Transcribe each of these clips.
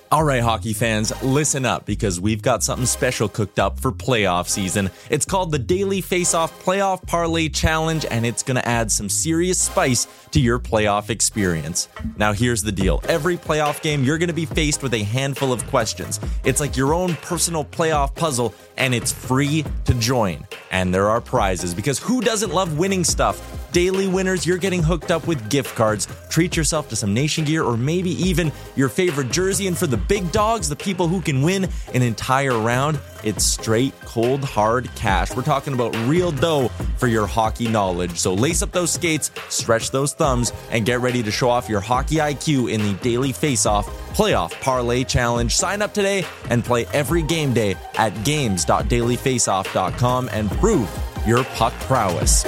All right, hockey fans, listen up because we've got something special cooked up for playoff season. It's called the Daily Face-Off Playoff Parlay Challenge, and it's going to add some serious spice to your playoff experience. Now, here's the deal. Every playoff game, you're going to be faced with a handful of questions. It's like your own personal playoff puzzle, and it's free to join. And there are prizes, because who doesn't love winning stuff? Daily winners, you're getting hooked up with gift cards. Treat yourself to some Nation gear or maybe even your favorite jersey. And for the big dogs, the people who can win an entire round, it's straight, cold, hard cash. We're talking about real dough for your hockey knowledge. So lace up those skates, stretch those thumbs, and get ready to show off your hockey IQ in the Daily Face-Off Playoff Parlay Challenge. Sign up today and play every game day at games.dailyfaceoff.com and prove your puck prowess.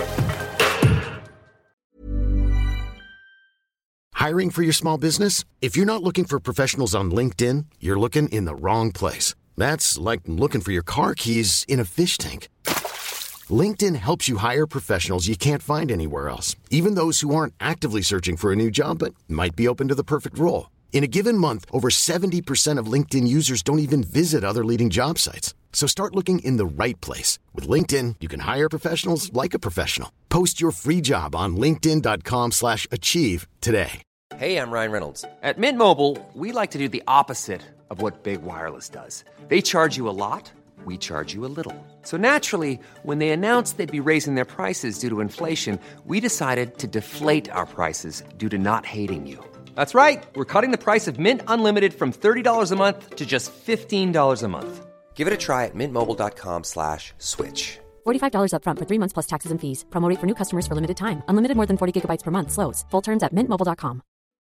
Hiring for your small business? If you're not looking for professionals on LinkedIn, you're looking in the wrong place. That's like looking for your car keys in a fish tank. LinkedIn helps you hire professionals you can't find anywhere else, even those who aren't actively searching for a new job but might be open to the perfect role. In a given month, over 70% of LinkedIn users don't even visit other leading job sites. So start looking in the right place. With LinkedIn, you can hire professionals like a professional. Post your free job on linkedin.com/achieve today. Hey, I'm Ryan Reynolds. At Mint Mobile, we like to do the opposite of what Big Wireless does. They charge you a lot, we charge you a little. So naturally, when they announced they'd be raising their prices due to inflation, we decided to deflate our prices due to not hating you. That's right. We're cutting the price of Mint Unlimited from $30 a month to just $15 a month. Give it a try at mintmobile.com/switch. $45 up front for 3 months plus taxes and fees. Promo rate for new customers for limited time. Unlimited more than 40 gigabytes per month. Slows full terms at mintmobile.com.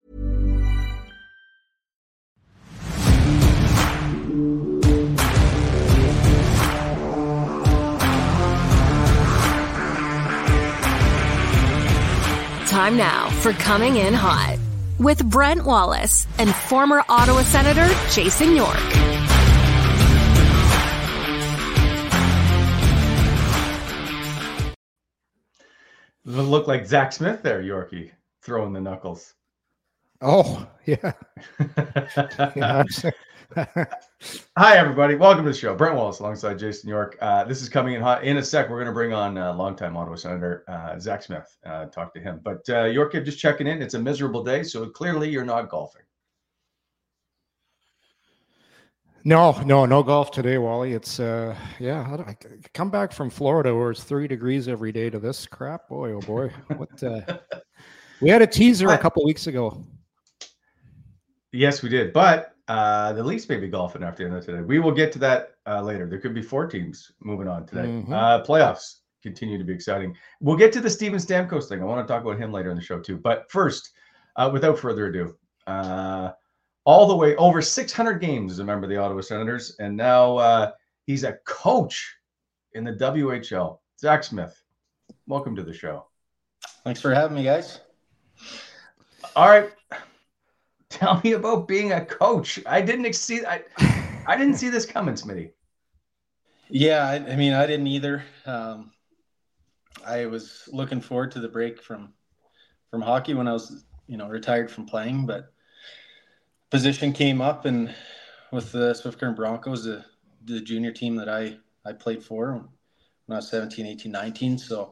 Time now for Coming In Hot with Brent Wallace and former Ottawa Senator Jason York. Look like Zach Smith there, Yorkie, throwing the knuckles. Oh, yeah. Yeah. Hi, everybody. Welcome to the show. Brent Wallace alongside Jason York. This is Coming In Hot. In a sec, we're going to bring on longtime Ottawa Senator Zach Smith, talk to him. But York, just checking in. It's a miserable day, so clearly you're not golfing. No golf today, Wally. It's I come back from Florida where it's 3 degrees every day to this crap. Boy, oh boy. What we had a teaser a couple weeks ago. Yes, we did. But the Leafs may be golfing after the end of today. We will get to that later. There could be 4 teams moving on today. Mm-hmm. Playoffs continue to be exciting. We'll get to the Steven Stamkos thing. I want to talk about him later in the show too. But first, without further ado, all the way over 600 games as a member of the Ottawa Senators, and now he's a coach in the WHL. Zach Smith, welcome to the show. Thanks for having me, guys. All right, tell me about being a coach. I didn't see this coming, Smitty. Yeah, I mean, I didn't either. I was looking forward to the break from hockey when I was, retired from playing, but position came up, and with the Swift Current Broncos, the junior team that I played for when I was 17, 18, 19. So,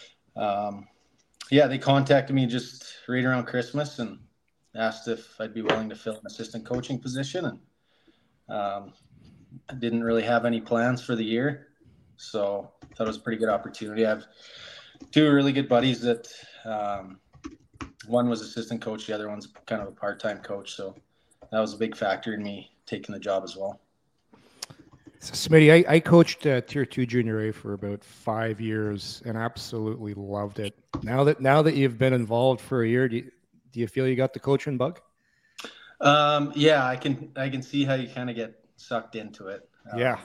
they contacted me just right around Christmas and asked if I'd be willing to fill an assistant coaching position. And I didn't really have any plans for the year, so I thought it was a pretty good opportunity. I have 2 really good buddies that one was assistant coach, the other one's kind of a part-time coach. So that was a big factor in me taking the job as well. So, Smitty, I coached Tier 2 Junior A for about 5 years and absolutely loved it. Now that you've been involved for a year, do you feel you got the coaching bug? Yeah, I can see how you kind of get sucked into it. Yeah.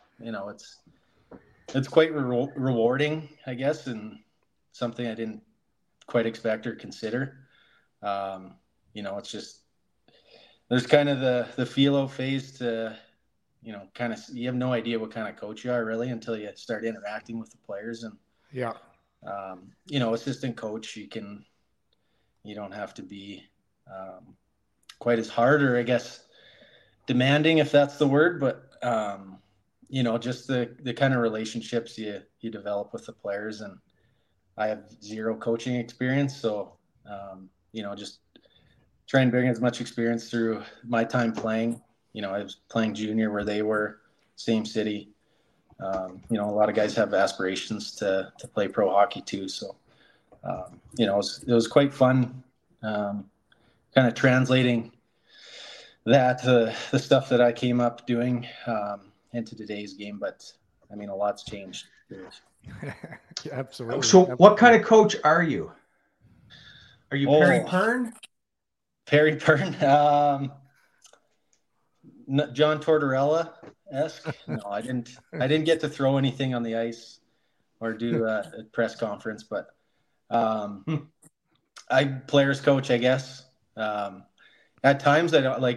It's quite rewarding, I guess, and something I didn't quite expect or consider. It's just, there's kind of the philo phase to, you have no idea what kind of coach you are really until you start interacting with the players. And, assistant coach, you don't have to be quite as hard, or I guess demanding, if that's the word, but just the kind of relationships you develop with the players. And I have zero coaching experience, so just try and bring as much experience through my time playing. I was playing junior where they were, same city. A lot of guys have aspirations to play pro hockey too. So, it was quite fun, kind of translating that the stuff that I came up doing into today's game. But I mean, a lot's changed. Absolutely. So what kind of coach are you? Are you Perry Pern? Perry Pern. John Tortorella-esque. No, I didn't get to throw anything on the ice or do a press conference, but I players coach, I guess. At times I don't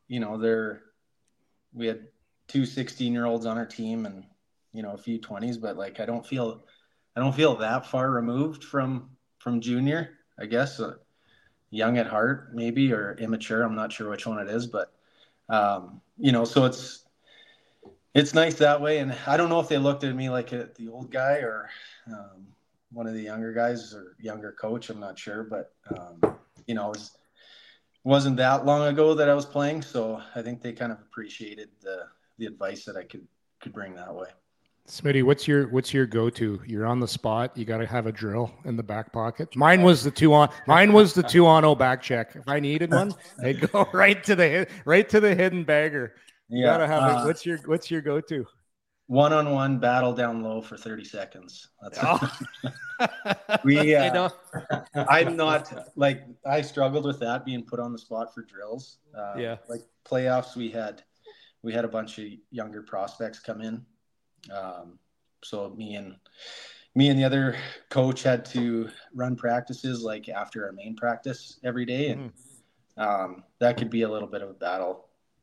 we had 2 16-year-olds on our team and, a few 20s, but I don't feel that far removed from junior, I guess. Young at heart, maybe, or immature. I'm not sure which one it is, but so it's nice that way. And I don't know if they looked at me like the old guy or one of the younger guys or younger coach. I'm not sure, but it wasn't that long ago that I was playing, so I think they kind of appreciated the advice that I could bring that way. Smitty, what's your go-to? You're on the spot. You got to have a drill in the back pocket. Mine was the 2-on-0 back check. If I needed one, I'd go right to the hidden bagger. You got to have it. What's your go-to? 1-on-1 battle down low for 30 seconds. That's I'm not I struggled with that, being put on the spot for drills. Playoffs, we had a bunch of younger prospects come in. So me and the other coach had to run practices after our main practice every day. And that could be a little bit of a battle,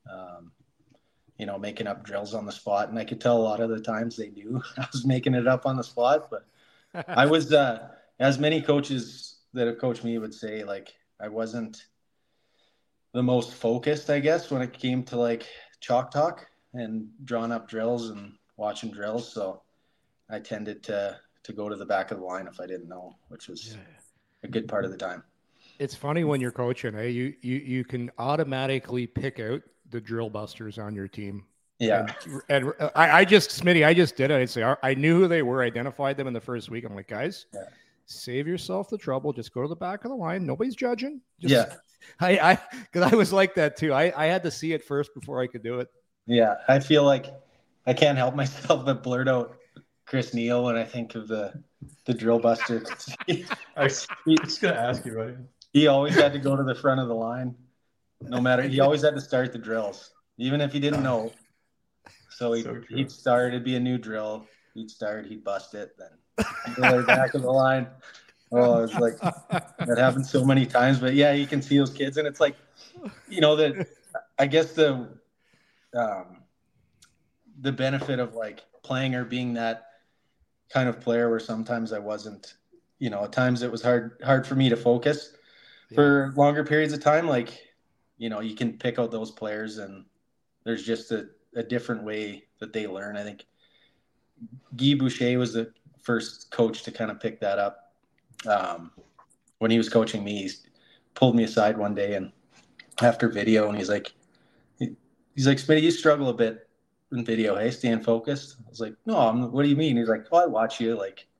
making up drills on the spot. And I could tell a lot of the times they knew I was making it up on the spot, but I was, as many coaches that have coached me would say, I wasn't the most focused, I guess, when it came to chalk talk and drawing up drills and watching drills. So I tended to go to the back of the line if I didn't know, which was a good part of the time. It's funny when you're coaching, you can automatically pick out the drill busters on your team. Yeah. And I just did it. I'd say, I knew who they were, identified them in the first week. I'm like, guys, save yourself the trouble. Just go to the back of the line. Nobody's judging. Because I was like that too. I had to see it first before I could do it. Yeah. I feel like I can't help myself but blurt out Chris Neal when I think of the drill buster. I was just going to ask you, right? He always had to go to the front of the line. No matter, he always had to start the drills, even if he didn't know. So he'd start, it'd be a new drill. He'd start, he'd bust it, then go to the back of the line. Oh, it's that happened so many times. But yeah, you can see those kids, and it's that I guess the benefit of playing or being that kind of player where sometimes I wasn't, at times it was hard for me to focus for longer periods of time. You can pick out those players, and there's just a different way that they learn. I think Guy Boucher was the first coach to kind of pick that up. When he was coaching me, he pulled me aside one day and after video, and he's like, Smitty, you struggle a bit in video, hey, staying focused. I was like, no, what do you mean? He's like, oh, I watch you.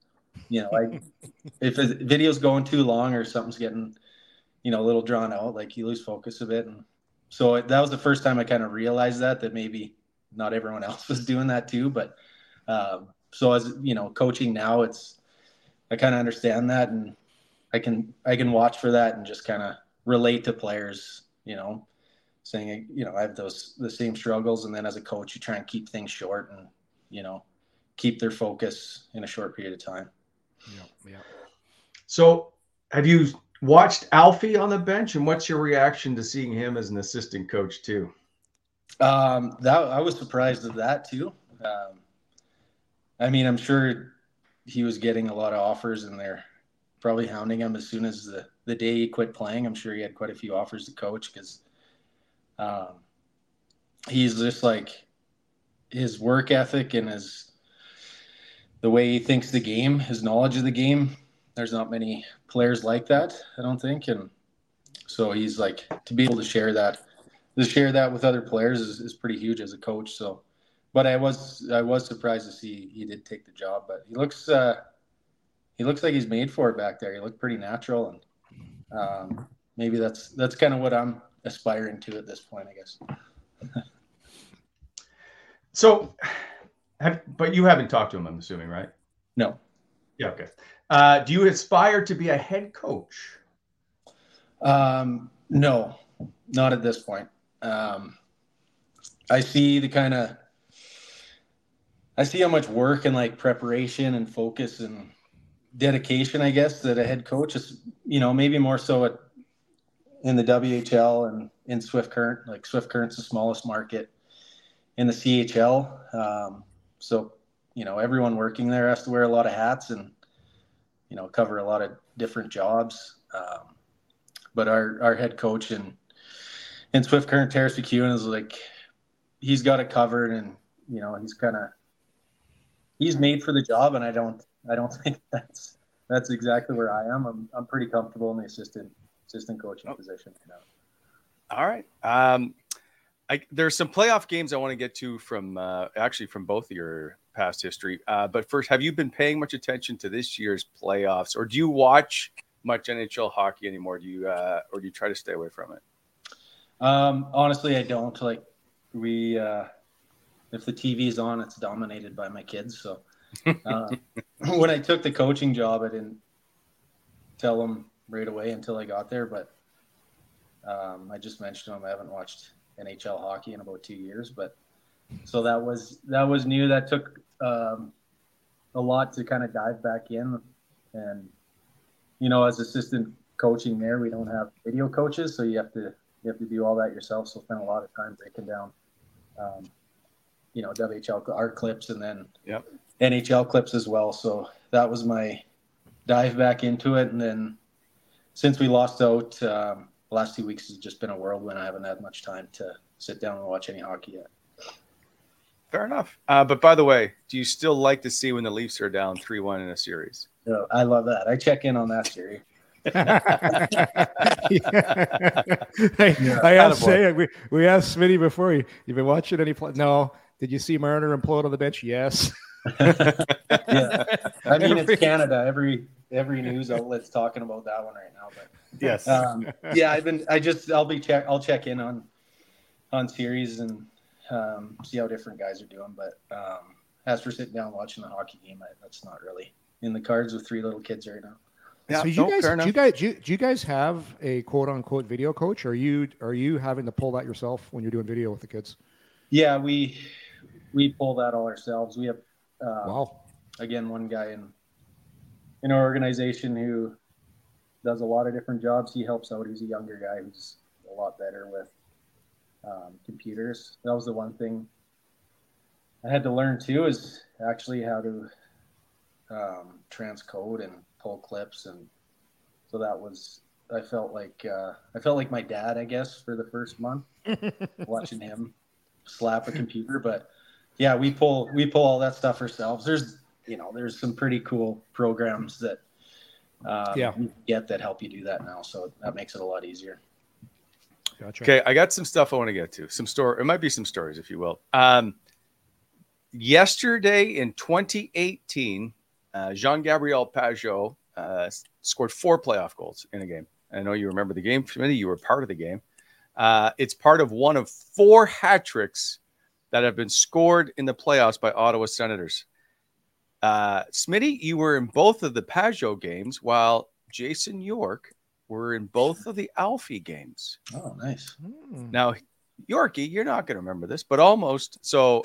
If a video's going too long or something's getting, a little drawn out, you lose focus a bit. And so that was the first time I kind of realized that maybe not everyone else was doing that too. But so as coaching now, I kind of understand that, and I can watch for that and just kind of relate to players, saying, I have the same struggles. And then as a coach, you try and keep things short and, keep their focus in a short period of time. Yeah. So have you watched Alfie on the bench, and what's your reaction to seeing him as an assistant coach too? I was surprised at that too. I'm sure he was getting a lot of offers, and they're probably hounding him as soon as the day he quit playing. I'm sure he had quite a few offers to coach because, he's just like his work ethic and the way he thinks the game, his knowledge of the game. There's not many players like that, I don't think. And so he's like, to be able to share that with other players is pretty huge as a coach. So, but I was surprised to see he did take the job, but he looks like he's made for it back there. He looked pretty natural, and maybe that's kind of what I'm aspiring to at this point, I guess. So, but you haven't talked to him, I'm assuming, right? No. Yeah. Okay. Do you aspire to be a head coach? No, not at this point. I see how much work and like preparation and focus and dedication, I guess, that a head coach is, maybe more so in the WHL and in Swift Current. Like Swift Current's the smallest market in the CHL. So, everyone working there has to wear a lot of hats and, cover a lot of different jobs. But our head coach in Swift Current, Terrace McEwen, is like, he's got it covered, and, he's made for the job. And I don't think that's exactly where I am. I'm pretty comfortable in the assistant coaching position right now. All right. There's some playoff games I want to get to from both of your past history. But first, have you been paying much attention to this year's playoffs, or do you watch much NHL hockey anymore? Do you or do you try to stay away from it? Honestly, I don't. Like if the TV is on, it's dominated by my kids. So when I took the coaching job, I didn't tell them right away until I got there. But I just mentioned to them I haven't watched NHL hockey in about 2 years. But so that was new. That took a lot to kind of dive back in. And as assistant coaching there, we don't have video coaches, so you have to do all that yourself. So spend a lot of time breaking down, WHL our clips and then NHL clips as well. So that was my dive back into it. And then since we lost out, the last 2 weeks has just been a whirlwind. I haven't had much time to sit down and watch any hockey yet. Fair enough. But by the way, do you still like to see when the Leafs are down 3-1 in a series? No, I love that. I check in on that series. I asked Say, we asked Smitty before, you've been watching any play? No. Did you see Marner implode on the bench? Yes. Yeah. I mean, it's Canada. Every news outlet's talking about that one right now. But yes. I'll check in on series and see how different guys are doing. But as for sitting down watching the hockey game, that's not really in the cards with 3 little kids right now. Yeah, so do you guys have a quote unquote video coach? Or are you having to pull that yourself when you're doing video with the kids? Yeah, we pull that all ourselves. We have wow. Again, one guy in our organization who does a lot of different jobs. He helps out. He's a younger guy who's a lot better with computers. That was the one thing I had to learn too, is actually how to transcode and pull clips. And so that was, I felt like my dad, I guess, for the first month watching him slap a computer. But yeah, we pull all that stuff ourselves. There's some pretty cool programs that you get that help you do that now. So that makes it a lot easier. Gotcha. Okay, I got some stuff I want to get to. It might be some stories, if you will. Yesterday in 2018, Jean-Gabriel Pageau scored 4 playoff goals in a game. I know you remember the game, Smitty. You were part of the game. It's part of one of 4 hat tricks that have been scored in the playoffs by Ottawa Senators. Smitty, you were in both of the Pageau games, while Jason York were in both of the Alfie games. Oh, nice. Now, Yorkie, you're not going to remember this, but almost. So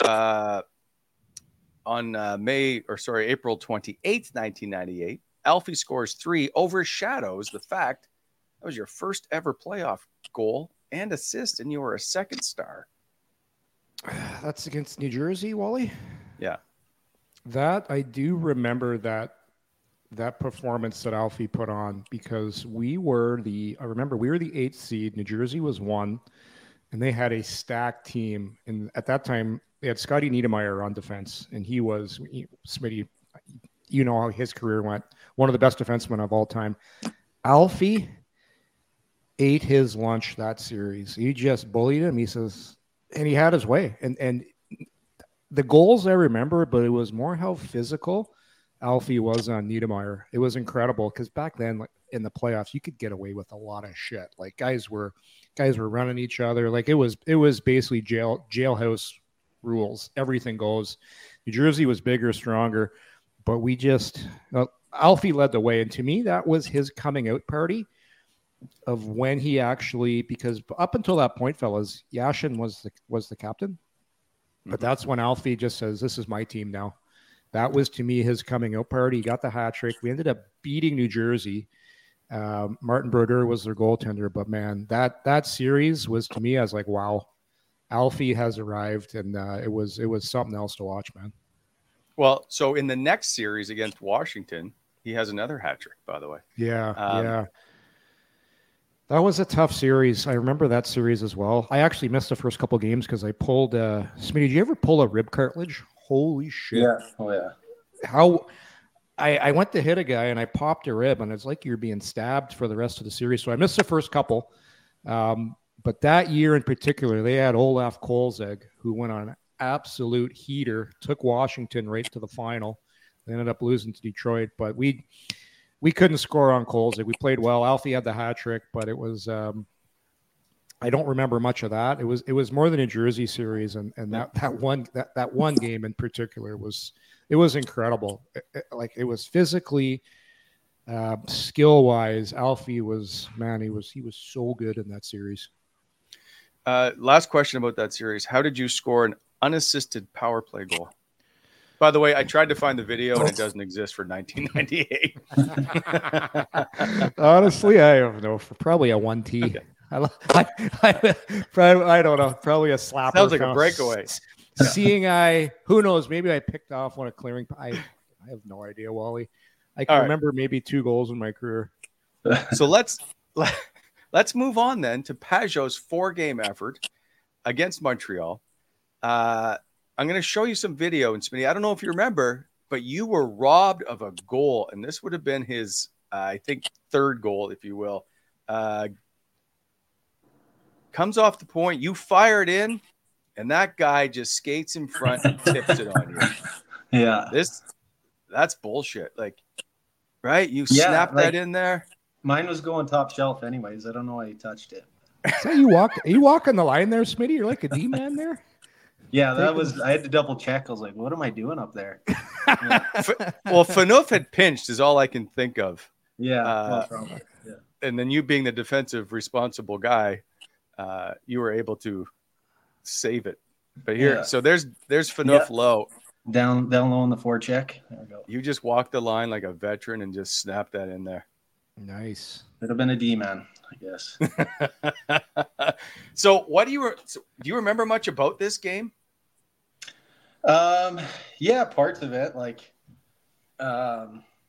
on April 28th, 1998, Alfie scores 3, overshadows the fact that was your first ever playoff goal and assist, and you were a second star. That's against New Jersey, Wally? Yeah. That, I do remember that performance that Alfie put on, because we were the 8th seed. New Jersey was 1. and they had a stacked team. And at that time, they had Scotty Niedermayer on defense, and Smitty, you know how his career went. One of the best defensemen of all time. Alfie ate his lunch that series. He just bullied him. He says, and he had his way. And the goals I remember, but it was more how physical Alfie was on Niedermayer. It was incredible because back then, like in the playoffs, you could get away with a lot of shit. Like guys were running each other. Like it was basically jailhouse rules. Everything goes. New Jersey was bigger, stronger, but Alfie led the way. And to me, that was his coming out party of when he actually, because up until that point, fellas, Yashin was the captain. But that's when Alfie just says, this is my team now. That was, to me, his coming out party. He got the hat trick. We ended up beating New Jersey. Martin Brodeur was their goaltender. But, man, that series was, to me, I was like, wow, Alfie has arrived. And it was something else to watch, man. Well, so in the next series against Washington, he has another hat trick, by the way. Yeah. That was a tough series. I remember that series as well. I actually missed the first couple games because I pulled Smitty, did you ever pull a rib cartilage? Holy shit. Yeah. Oh, yeah. How I went to hit a guy and I popped a rib, and it's like you're being stabbed for the rest of the series. So I missed the first couple. But that year in particular, they had Olaf Kolzig, who went on an absolute heater, took Washington right to the final. They ended up losing to Detroit, but we couldn't score on Kolzig. We played well. Alfie had the hat trick, but it was I don't remember much of that. It was more than a Jersey series, and that one game in particular was incredible. It was physically, skill wise. Alfie was he was so good in that series. Last question about that series: how did you score an unassisted power play goal? By the way, I tried to find the video and it doesn't exist for 1998. Honestly, I don't know. Probably a 1T. Okay. I don't know. Probably a slapper. Sounds like a breakaway. Seeing eye, who knows? Maybe I picked off one of clearing. I have no idea, Wally. I can remember maybe 2 goals in my career. So let's move on then to Pageau's 4-game effort against Montreal. I'm going to show you some video, and Smitty, I don't know if you remember, but you were robbed of a goal, and this would have been his, I think, 3rd goal, if you will. Comes off the point, you fire it in, and that guy just skates in front and tips it on you. Yeah. That's bullshit. Like, right? You snap that in there. Mine was going top shelf anyways. I don't know why you touched it. So you walk on the line there, Smitty? You're like a D-man there? Yeah, I had to double check. I was like, what am I doing up there? Yeah. Well, Phaneuf had pinched is all I can think of. Yeah. Yeah. And then you being the defensive responsible guy, you were able to save it. But here, so there's Phaneuf low. Down low on the forecheck. There we go. You just walked the line like a veteran and just snapped that in there. Nice. Could have been a D-man, I guess. So do you remember much about this game? Yeah, parts of it. Like, I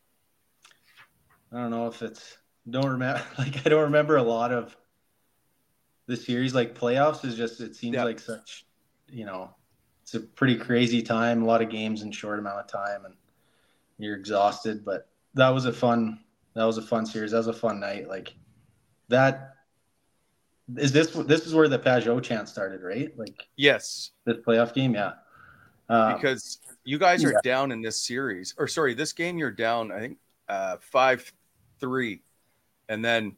don't know if I don't remember a lot of the series. Like playoffs it seems like such, it's a pretty crazy time, a lot of games in short amount of time, and you're exhausted, but that was a fun series. That was a fun night. Like that this is where the Pageau chant started, right? Like, yes, this playoff game. Yeah. Because you guys are down in this series, or sorry, this game you're down, I think 5-3, and then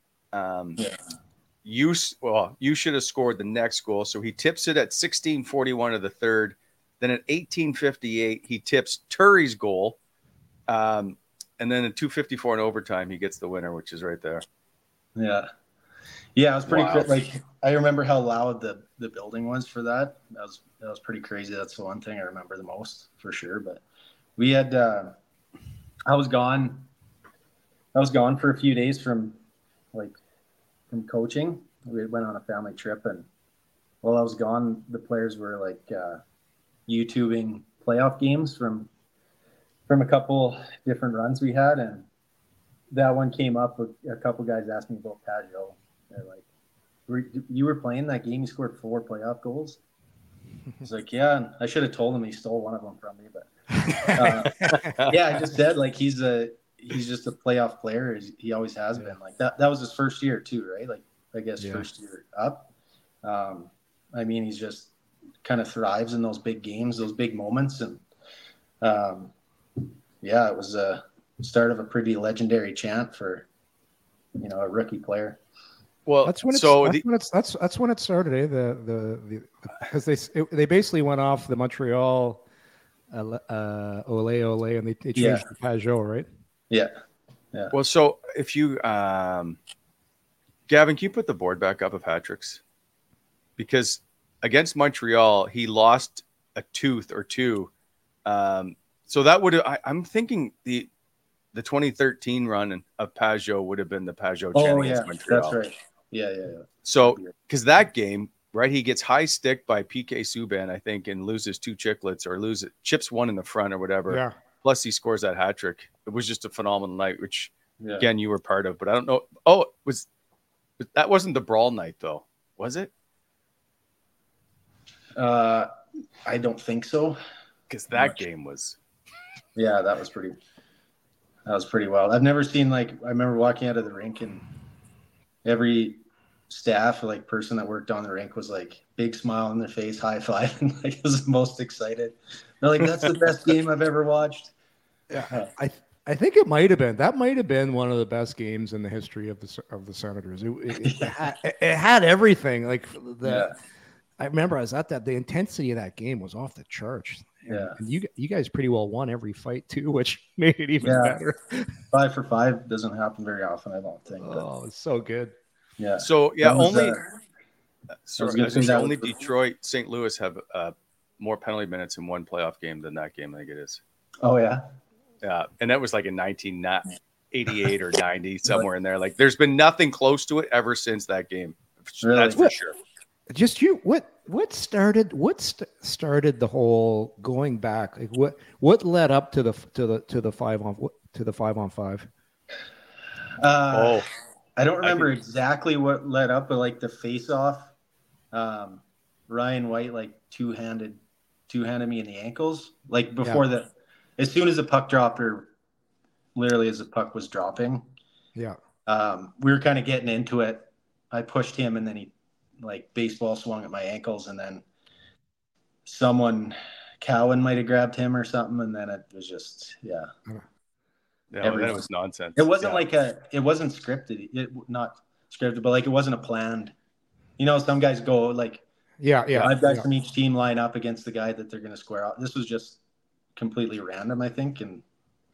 you should have scored the next goal. So he tips it at 16:41 of the third. Then at 18:58 he tips Turri's goal, and then at 2:54 in overtime he gets the winner, which is right there. Yeah, it was pretty like I remember how loud the building was for that. That was pretty crazy. That's the one thing I remember the most for sure. But we had I was gone for a few days from coaching. We went on a family trip, and while I was gone, the players were like YouTubing playoff games from a couple different runs we had, and that one came up. A couple guys asked me about Pageau. They're like, you were playing that game? You scored 4 playoff goals. He's like, yeah, and I should have told him he stole one of them from me, but yeah, I just said like he's just a playoff player. He always has been. Like that was his first year too, right? Like I guess first year up. I mean, he's just kind of thrives in those big games, those big moments, and it was a start of a pretty legendary chant for a rookie player. Well, that's when it started. Because they basically went off the Montreal ole, and they changed to Pajot, right? Yeah. Well, so if you Gavin, can you put the board back up of hat-tricks? Because against Montreal, he lost a tooth or two. So that would I'm thinking the 2013 run of Pajot would have been the Pajot chant against Montreal. That's right. Yeah. So, because that game, right, he gets high stick by PK Subban, I think, and loses 2 chicklets or chips 1 in the front or whatever. Yeah. Plus, he scores that hat trick. It was just a phenomenal night, which again you were part of. But I don't know. Oh, that wasn't the brawl night though, was it? I don't think so. Because that game was. Yeah, that was pretty wild. I've never seen I remember walking out of the rink and every staff or person that worked on the rink was big smile on their face, high five, and was the most excited. They're like, "That's the best game I've ever watched." Yeah, I think it might have been. That might have been one of the best games in the history of the Senators. It had everything. I remember I was at that. The intensity of that game was off the charts. And you guys pretty well won every fight too, which made it even better. 5 for 5 doesn't happen very often, I don't think. Oh, it's so good. Yeah. So only Detroit, St. Louis have more penalty minutes in one playoff game than that game. I think it is. Oh yeah. Yeah, and that was in 1988 or 90, somewhere in there. There's been nothing close to it ever since that game. Really? That's for sure. Just what started the whole going back? What led up to the 5-on-5? I don't remember exactly what led up, but the face-off, Ryan White two-handed me in the ankles before as soon as the puck dropped, or literally as the puck was dropping. Yeah. We were kind of getting into it. I pushed him, and then he baseball swung at my ankles, and then Cowan might have grabbed him or something, and then it was just that was nonsense. It wasn't it wasn't scripted. Not scripted, but it wasn't a planned. Some guys go 5 guys from each team line up against the guy that they're going to square out. This was just completely random, I think, and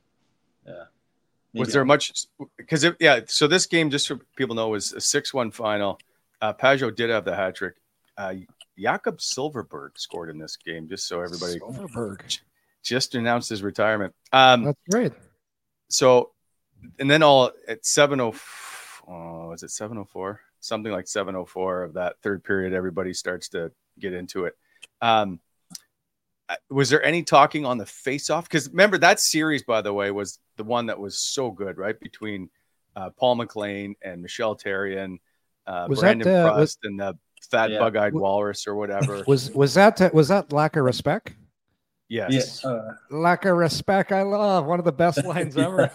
was there much? Because so this game, just so people know, was a 6-1 final. Pajot did have the hat trick. Jakob Silfverberg scored in this game, just so everybody just announced his retirement. That's right. So, and then all at 7:04, was it 7:04? Something like 7:04 of that third period, everybody starts to get into it. Was there any talking on the face-off? Because remember, that series, by the way, was the one that was so good, right? Between Paul McLean and Michel Therrien, Brandon Prost and the fat bug-eyed walrus or whatever. Was that lack of respect? Yes. Lack of respect. I love one of the best lines ever.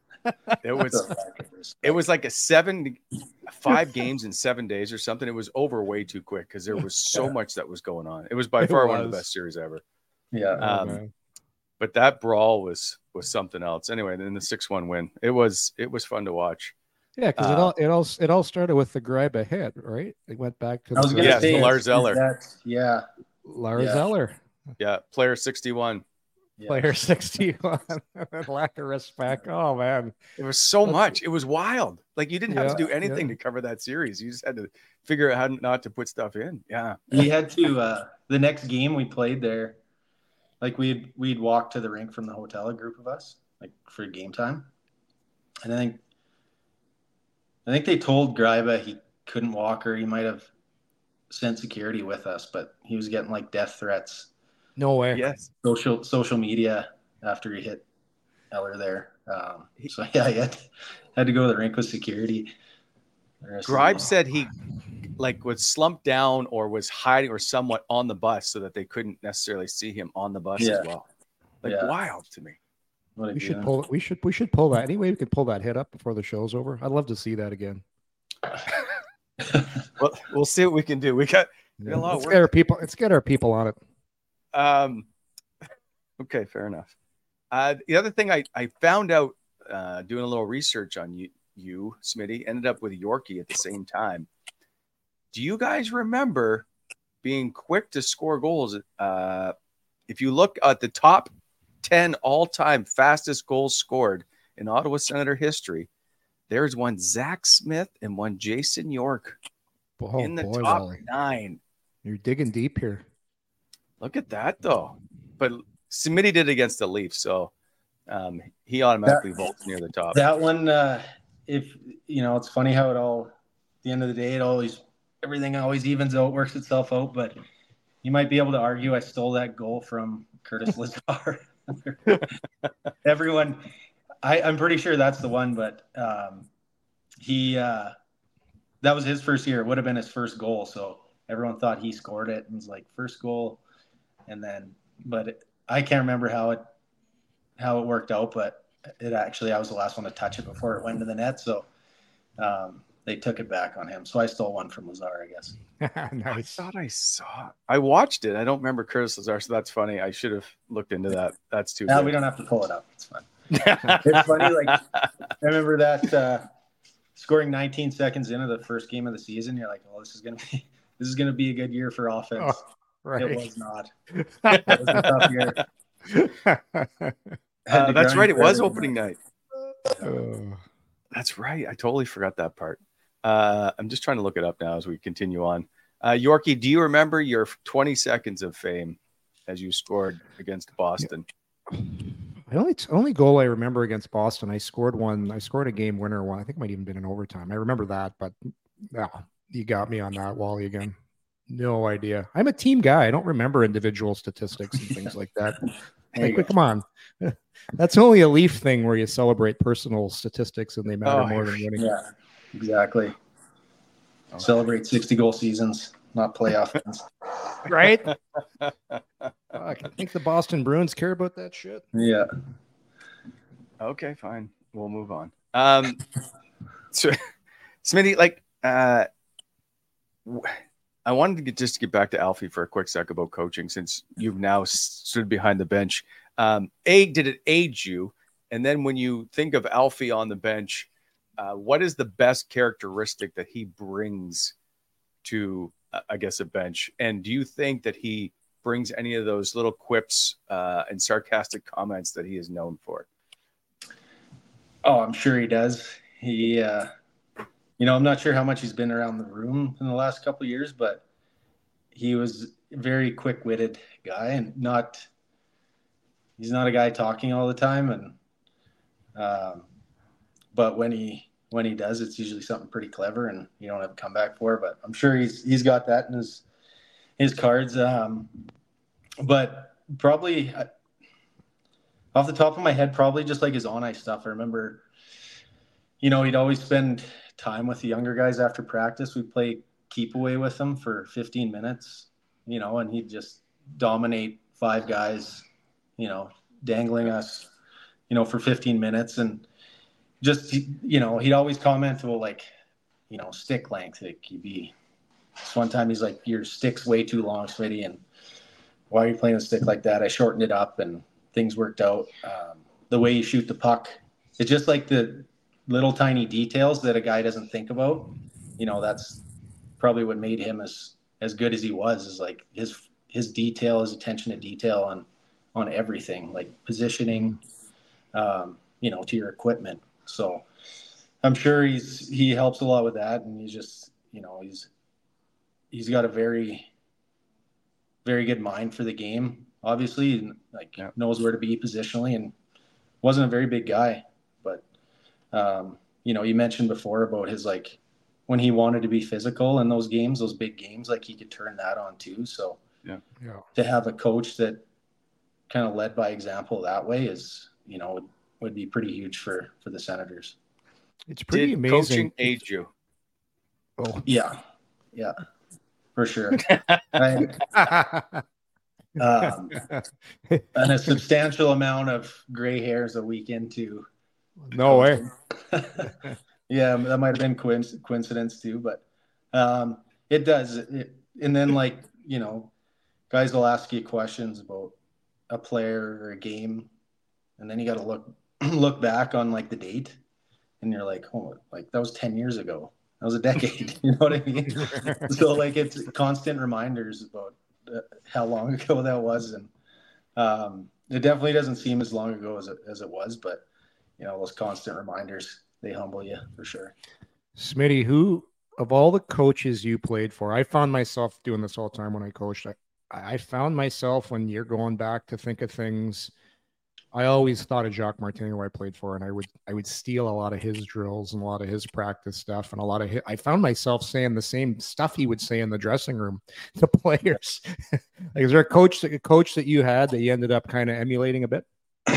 It was like 5 games in 7 days or something. It was over way too quick because there was so much that was going on. It was by far one of the best series ever. Yeah. But that brawl was something else. Anyway, then the 6-1 win. It was fun to watch. Yeah, because it all started with the Greiba hit, right? It went back to the Lars Eller. Lars Eller. Yeah, player 61. Player 61. Lack of respect. Oh man, it was so much. It was wild. You didn't have to do anything to cover that series. You just had to figure out how not to put stuff in. Yeah, we had to. The next game we played there, we'd walk to the rink from the hotel, a group of us, for game time, and I think they told Greiba he couldn't walk, or he might have sent security with us, but he was getting death threats. No way. Yes. Social media after he hit Eller there. He had to go to the rink with security. Grimes said he like was slumped down or was hiding or somewhat on the bus so that they couldn't necessarily see him on the bus as well. Like wild to me. We should pull that. Anyway, we could pull that hit up before the show's over. I'd love to see that again. Well, we'll see what we can do. We got a lot of work. Let's get our people on it. Okay, fair enough. The other thing I found out doing a little research on you, Smitty, ended up with Yorkie at the same time. Do you guys remember being quick to score goals? If you look at the top 10 all-time fastest goals scored in Ottawa Senator history, there's one Zach Smith and one Jason York in the top Wally. 9. You're digging deep here. Look at that, though. But Smitty did it against the Leafs, so he automatically vaults near the top. That one, if it's funny how it all, at the end of the day, everything always evens out, works itself out. But you might be able to argue I stole that goal from Curtis Lazar. Everyone, I'm pretty sure that's the one, but that was his first year. It would have been his first goal, so everyone thought he scored it and was like first goal, but I can't remember how it worked out, but I was the last one to touch it before it went to the net, so they took it back on him. So I stole one from Lazar, I guess. Nice. I thought I saw it. I watched it. I don't remember Curtis Lazar, so that's funny. I should have looked into that. That's too good. We don't have to pull it up. It's fine. It's funny. Like I remember that scoring 19 seconds into the first game of the season. You're like, well, this is gonna be a good year for offense. Oh, right. It was not. It was a tough year. That's right. It was opening night. That's right. I totally forgot that part. I'm just trying to look it up now as we continue on. Yorkie, do you remember your 20 seconds of fame as you scored against Boston? The only goal I remember against Boston, I scored a game winner one. I think it might even been in overtime. I remember that, but you got me on that, Wally, again. No idea. I'm a team guy. I don't remember individual statistics and things like that. Like, come on. That's only a Leaf thing where you celebrate personal statistics and they matter more than winning. Yeah, exactly. Celebrate 60-goal seasons, not playoff wins. Right? I think the Boston Bruins care about that shit. Yeah. Okay, fine. We'll move on. So, Smitty, I wanted to get back to Alfie for a quick sec about coaching, since you've now stood behind the bench. Did it age you? And then when you think of Alfie on the bench, what is the best characteristic that he brings to, I guess, a bench? And do you think that he brings any of those little quips and sarcastic comments that he is known for? Oh, I'm sure he does. He, I'm not sure how much he's been around the room in the last couple of years, but he was a very quick-witted guy, and he's not a guy talking all the time. And but when he does, it's usually something pretty clever, and you don't have a comeback for. But I'm sure he's got that in his cards. But probably off the top of my head, probably just like his on-ice stuff. I remember, he'd always spend time with the younger guys after practice. We'd play keep away with them for 15 minutes, and he'd just dominate 5 guys, dangling us, for 15 minutes. And just, he'd always comment about stick length. This one time he's like, your stick's way too long, Smitty, and why are you playing a stick like that? I shortened it up and things worked out. The way you shoot the puck, it's just like the little tiny details that a guy doesn't think about. That's probably what made him as good as he was, is like his detail, his attention to detail on everything, like positioning, to your equipment. So I'm sure he helps a lot with that. And he's just, he's got a very, very good mind for the game, obviously, and knows where to be positionally, and wasn't a very big guy. But, you mentioned before about his, when he wanted to be physical in those games, those big games, he could turn that on too. So to have a coach that kind of led by example that way is, would be pretty huge for the Senators. It's pretty amazing. Coaching age you? Oh, Yeah, for sure. And a substantial amount of gray hairs a week into. No way. Yeah, that might have been coincidence too, but it does. And then, like, guys will ask you questions about a player or a game, and then you got to look back on like the date, and you're like, oh, like that was 10 years ago. That was a decade. You know what I mean? So like it's constant reminders about how long ago that was, and it definitely doesn't seem as long ago as it was, but those constant reminders, they humble you for sure. Smitty, who of all the coaches you played for, I found myself doing this all the time when I coached. I found myself, when you're going back to think of things, I always thought of Jacques Martin, who I played for, and I would steal a lot of his drills and a lot of his practice stuff, and I found myself saying the same stuff he would say in the dressing room to players. Like, is there a coach that you had that you ended up kind of emulating a bit?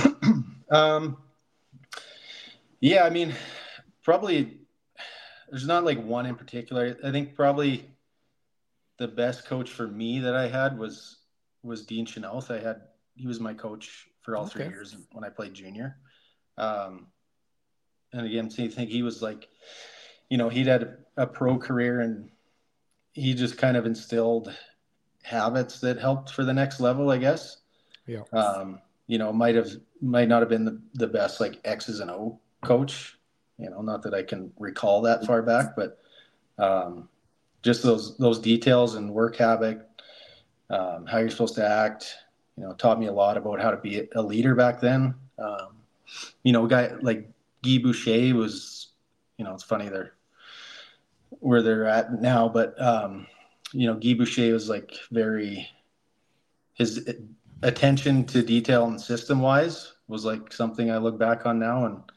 Yeah, I mean, probably there's not like one in particular. I think probably the best coach for me that I had was Dean Chenoweth. He was my coach for all 3 years when I played junior. And again, I think he was like, he'd had a pro career, and he just kind of instilled habits that helped for the next level, I guess. Yeah. Might not have been the best like X's and O coach, not that I can recall that far back, but just those details and work habit, how you're supposed to act, taught me a lot about how to be a leader back then. A guy like Guy Boucher was, it's funny where they're at now, but Guy Boucher was like his attention to detail and system wise was like something I look back on now, and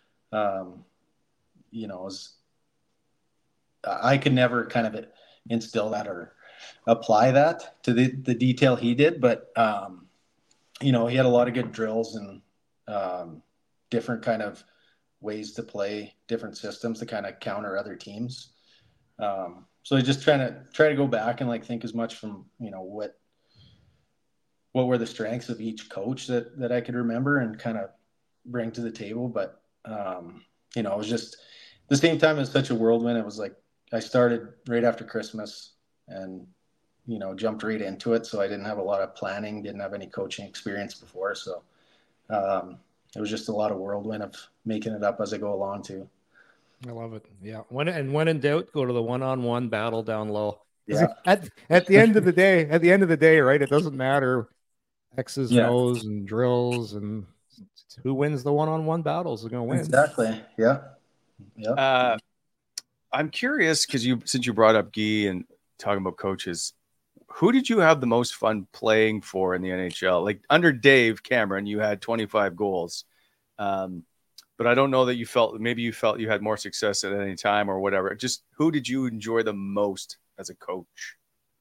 I could never kind of instill that or apply that to the detail he did, but he had a lot of good drills and different kind of ways to play different systems to kind of counter other teams. So I just try to go back and like think as much from what were the strengths of each coach that I could remember and kind of bring to the table. But it was just the same time, as such a whirlwind. It was like I started right after Christmas and jumped right into it. So I didn't have a lot of planning, didn't have any coaching experience before. So it was just a lot of whirlwind of making it up as I go along too. I love it. Yeah. When in doubt, go to the one-on-one battle down low. Yeah. At the end of the day, right? It doesn't matter X's and O's and drills, and who wins the one-on-one battles is going to win. Exactly. Yeah. I'm curious because since you brought up Guy and talking about coaches, who did you have the most fun playing for in the NHL? Like under Dave Cameron, you had 25 goals. But I don't know that you felt you had more success at any time or whatever. Just who did you enjoy the most as a coach?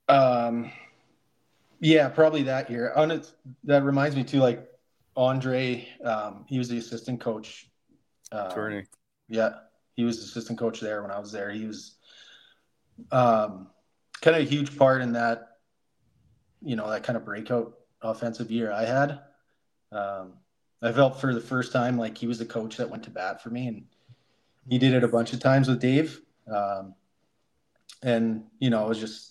Yeah, probably that year. That reminds me too, like Andre, he was the assistant coach. Turney. Yeah, he was the assistant coach there when I was there. He was kind of a huge part in that, that kind of breakout offensive year I had. I felt for the first time like he was the coach that went to bat for me, and he did it a bunch of times with Dave. And it was just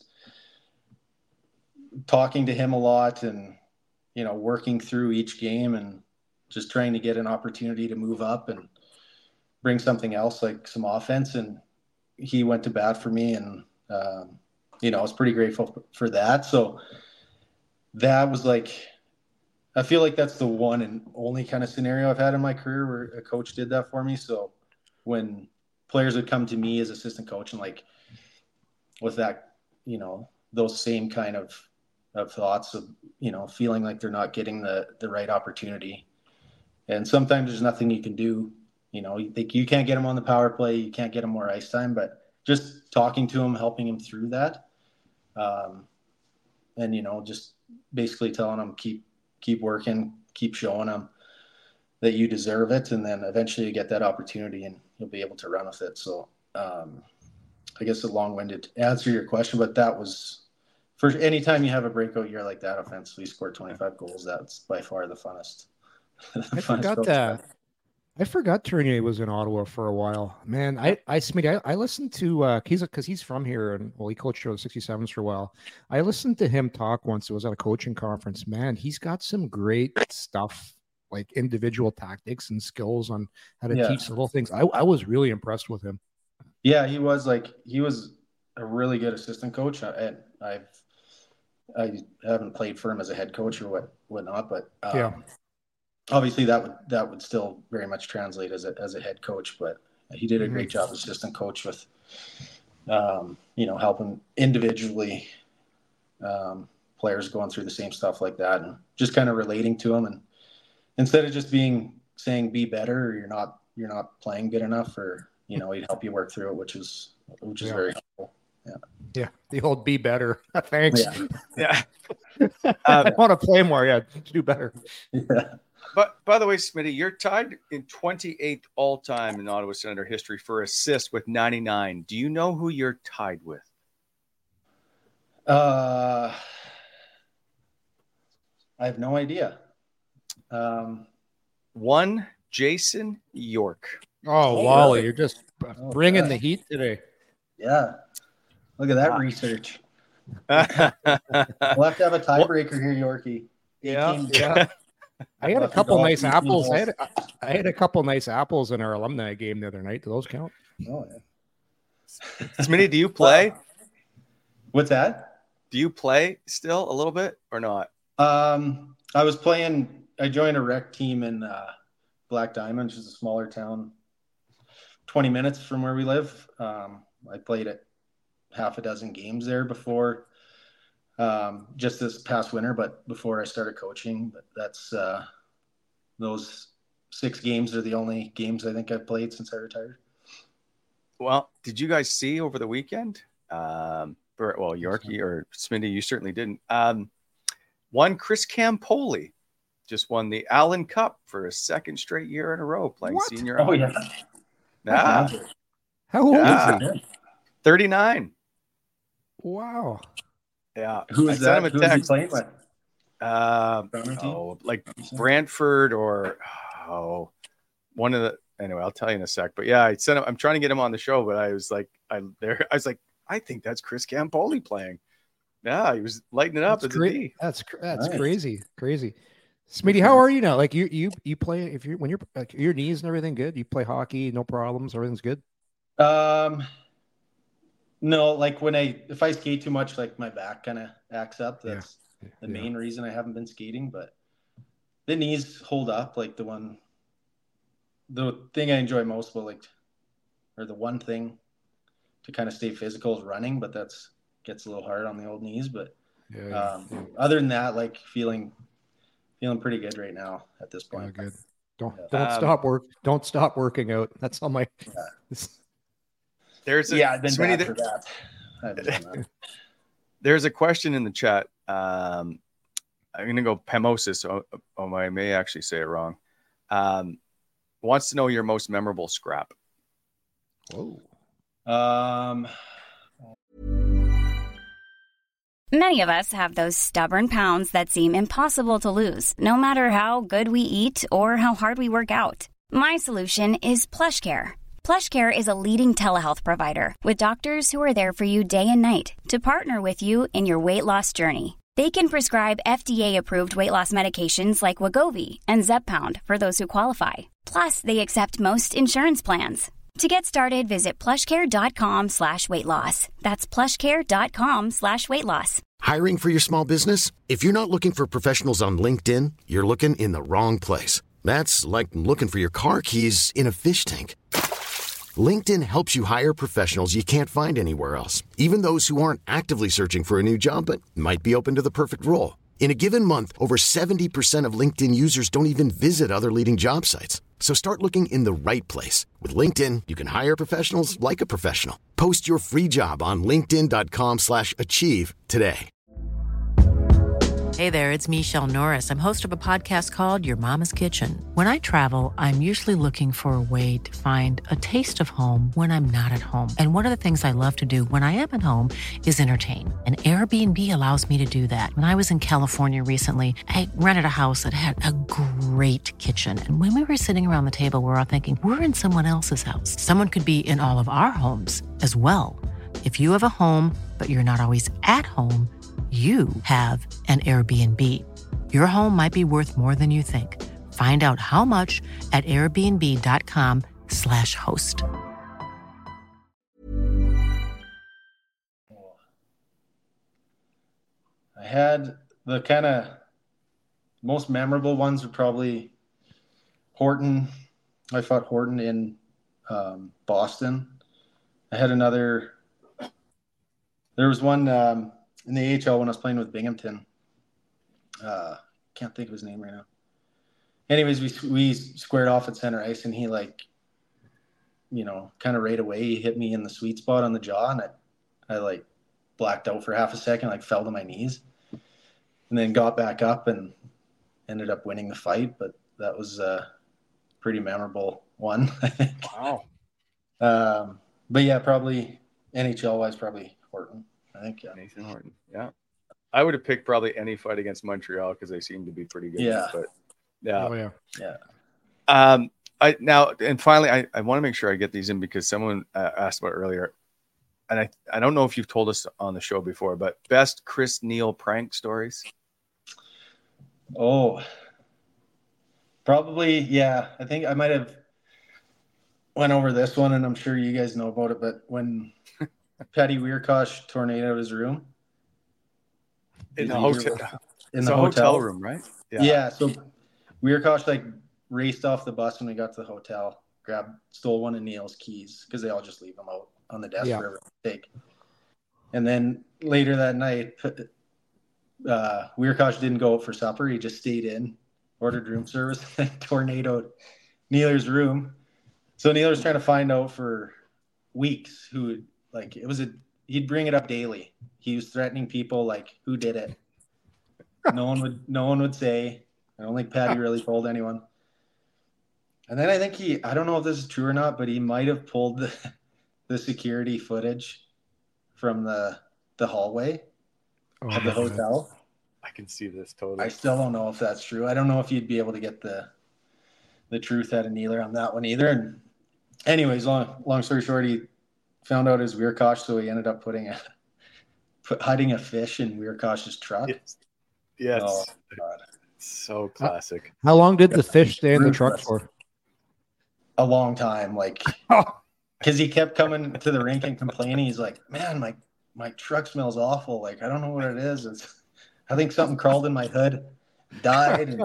talking to him a lot and, working through each game and just trying to get an opportunity to move up and bring something else, like some offense. And he went to bat for me, and, I was pretty grateful for that. So that was like, I feel like that's the one and only kind of scenario I've had in my career where a coach did that for me. So when players would come to me as assistant coach and like with that, those same kind of thoughts of, feeling like they're not getting the right opportunity. And sometimes there's nothing you can do. You can't get them on the power play. You can't get them more ice time, but just talking to them, helping them through that. And, just basically telling them, keep working, keep showing them that you deserve it. And then eventually you get that opportunity and you'll be able to run with it. So, I guess a long-winded answer your question, but that was for any time you have a breakout year like that offensively, score 25 goals. That's by far the funnest. I forgot Tournier was in Ottawa for a while. Man, I listened to he's from here, and he coached for the 67s for a while. I listened to him talk once. It was at a coaching conference. Man, he's got some great stuff, like individual tactics and skills on how to teach the little things. I was really impressed with him. Yeah, he was a really good assistant coach. I haven't played for him as a head coach or whatnot, but obviously that would still very much translate as a head coach. But he did a great job as assistant coach with helping individually players going through the same stuff like that, and just kind of relating to them, and instead of just saying be better, or you're not playing good enough, or he'd help you work through it, which is very helpful. Yeah, the old be better. Thanks. Yeah. I want to play more. Yeah, do better. Yeah. But by the way, Smitty, you're tied in 28th all-time in Ottawa Senator history for assists with 99. Do you know who you're tied with? I have no idea. One, Jason York. Oh, Wally, really? You're just bringing the heat today. Yeah. Look at that research. We'll have to have a tiebreaker here, Yorkie. Yeah. I had a couple nice apples. I had a couple nice apples in our alumni game the other night. Do those count? Oh, yeah. Smitty, do you play? What's that? Do you play still a little bit or not? I was playing. I joined a rec team in Black Diamond, which is a smaller town, 20 minutes from where we live. I played at half a dozen games there before. Just this past winter, but before I started coaching. But that's those 6 games are the only games I think I've played since I retired. Well, did you guys see over the weekend? Yorkie or Smitty, you certainly didn't. One, Chris Campoli just won the Allen Cup for a second straight year in a row playing senior. Oh, yeah. Yeah. How old is he? 39. Wow. Yeah. Who is that? Who is he playing with? Like Brantford or one of the. Anyway, I'll tell you in a sec. But yeah, I'm trying to get him on the show, but I was like, I think that's Chris Campoli playing. Yeah, he was lighting it up. That's great. That's nice. Crazy. Smitty, how are you now? Like you play when you're like, your knees and everything good? You play hockey, no problems, everything's good. No, like if I skate too much, like my back kind of acts up. That's the main reason I haven't been skating. But the knees hold up. Like the thing I enjoy most about the one thing to kind of stay physical is running, but gets a little hard on the old knees. But other than that, like feeling pretty good right now at this point. Good. Don't stop working out. That's all my. There's a question in the chat. I'm going to go Pemosis. I may actually say it wrong. Wants to know your most memorable scrap. Whoa. Many of us have those stubborn pounds that seem impossible to lose, no matter how good we eat or how hard we work out. My solution is PlushCare. PlushCare is a leading telehealth provider with doctors who are there for you day and night to partner with you in your weight loss journey. They can prescribe FDA-approved weight loss medications like Wegovy and Zepbound for those who qualify. Plus, they accept most insurance plans. To get started, visit plushcare.com/weightloss. That's plushcare.com/weightloss. Hiring for your small business? If you're not looking for professionals on LinkedIn, you're looking in the wrong place. That's like looking for your car keys in a fish tank. LinkedIn helps you hire professionals you can't find anywhere else, even those who aren't actively searching for a new job but might be open to the perfect role. In a given month, over 70% of LinkedIn users don't even visit other leading job sites. So start looking in the right place. With LinkedIn, you can hire professionals like a professional. Post your free job on linkedin.com/achieve today. Hey there, it's Michelle Norris. I'm host of a podcast called Your Mama's Kitchen. When I travel, I'm usually looking for a way to find a taste of home when I'm not at home. And one of the things I love to do when I am at home is entertain. And Airbnb allows me to do that. When I was in California recently, I rented a house that had a great kitchen. And when we were sitting around the table, we were all thinking, we're in someone else's house. Someone could be in all of our homes as well. If you have a home, but you're not always at home, you have an Airbnb. Your home might be worth more than you think. Find out how much at airbnb.com/host. I had the kind of most memorable ones were probably Horton. I fought Horton in Boston. I had another. There was one in the AHL when I was playing with Binghamton. Can't think of his name right now. Anyways, we squared off at center ice, and he kind of right away he hit me in the sweet spot on the jaw, and I blacked out for half a second, fell to my knees, and then got back up and ended up winning the fight. But that was a pretty memorable one, I think. Wow. But yeah, probably NHL wise, probably Horton. I think, yeah. Nathan Horton. Yeah. I would have picked probably any fight against Montreal because they seem to be pretty good. Yeah. But yeah. Oh, yeah. Yeah. Finally, I want to make sure I get these in because someone asked about earlier. And I don't know if you've told us on the show before, but best Chris Neil prank stories. Oh, probably. Yeah. I think I might've went over this one and I'm sure you guys know about it, but when Patty Weirkosh tornadoed his room in the hotel, hotel room, right? Yeah. So Weirkosh raced off the bus when we got to the hotel, stole one of Neil's keys because they all just leave them out on the desk for everyone to take. And then later that night, Weirkosh didn't go out for supper. He just stayed in, ordered room service, and tornadoed Neil's room. So Neil's trying to find out for weeks who. He'd bring it up daily. He was threatening people who did it. No one would say. I don't think Patty really told anyone. And then I think I don't know if this is true or not, but he might have pulled the security footage from the hallway of the hotel. I can see this totally. I still don't know if that's true. I don't know if you'd be able to get the truth out of Neil on that one either. And anyways, long story short, he found out his Weirkosh, so he ended up hiding a fish in Weirkosh's truck. Yes. Oh, God. So classic. How long did the fish stay in the truck for? A long time, because he kept coming to the rink and complaining. He's like, "Man, my truck smells awful. I don't know what it is. I think something crawled in my hood, died." And,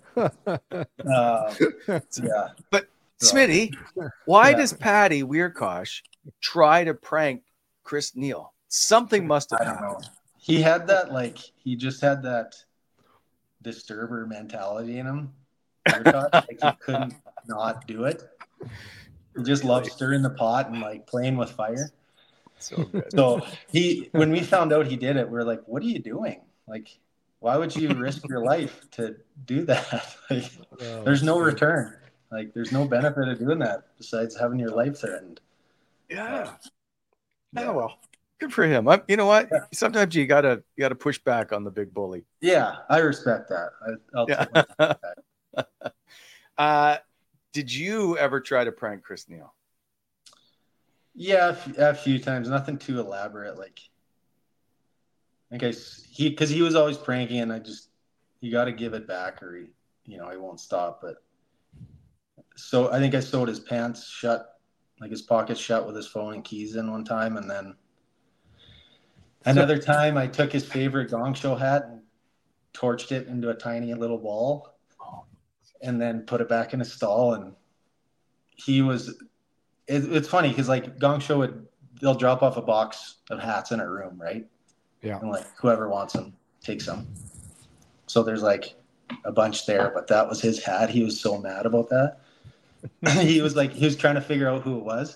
yeah. But Smitty, why does Patty Weirkosh try to prank Chris Neil? Something must have happened. He had that, he just had that disturber mentality in him. He couldn't not do it. He just loved stirring the pot and playing with fire. So good. So when we found out he did it, we were like, "What are you doing? Why would you risk your life to do that? There's no return. There's no benefit of doing that besides having your life threatened." Yeah. Oh, well, good for him. You know what? Yeah. Sometimes you gotta push back on the big bully. Yeah, I respect that. I'll take that. Did you ever try to prank Chris Neil? Yeah, a few times. Nothing too elaborate. Because he was always pranking, and you got to give it back, or he won't stop. But so I think I sewed his pants shut, his pockets shut with his phone and keys in one time, and then another time I took his favorite Gong Show hat and torched it into a tiny little ball, and then put it back in his stall. And it's funny because Gong Show they'll drop off a box of hats in a room, right? Yeah. And whoever wants them takes them. So there's a bunch there, but that was his hat. He was so mad about that. he was trying to figure out who it was.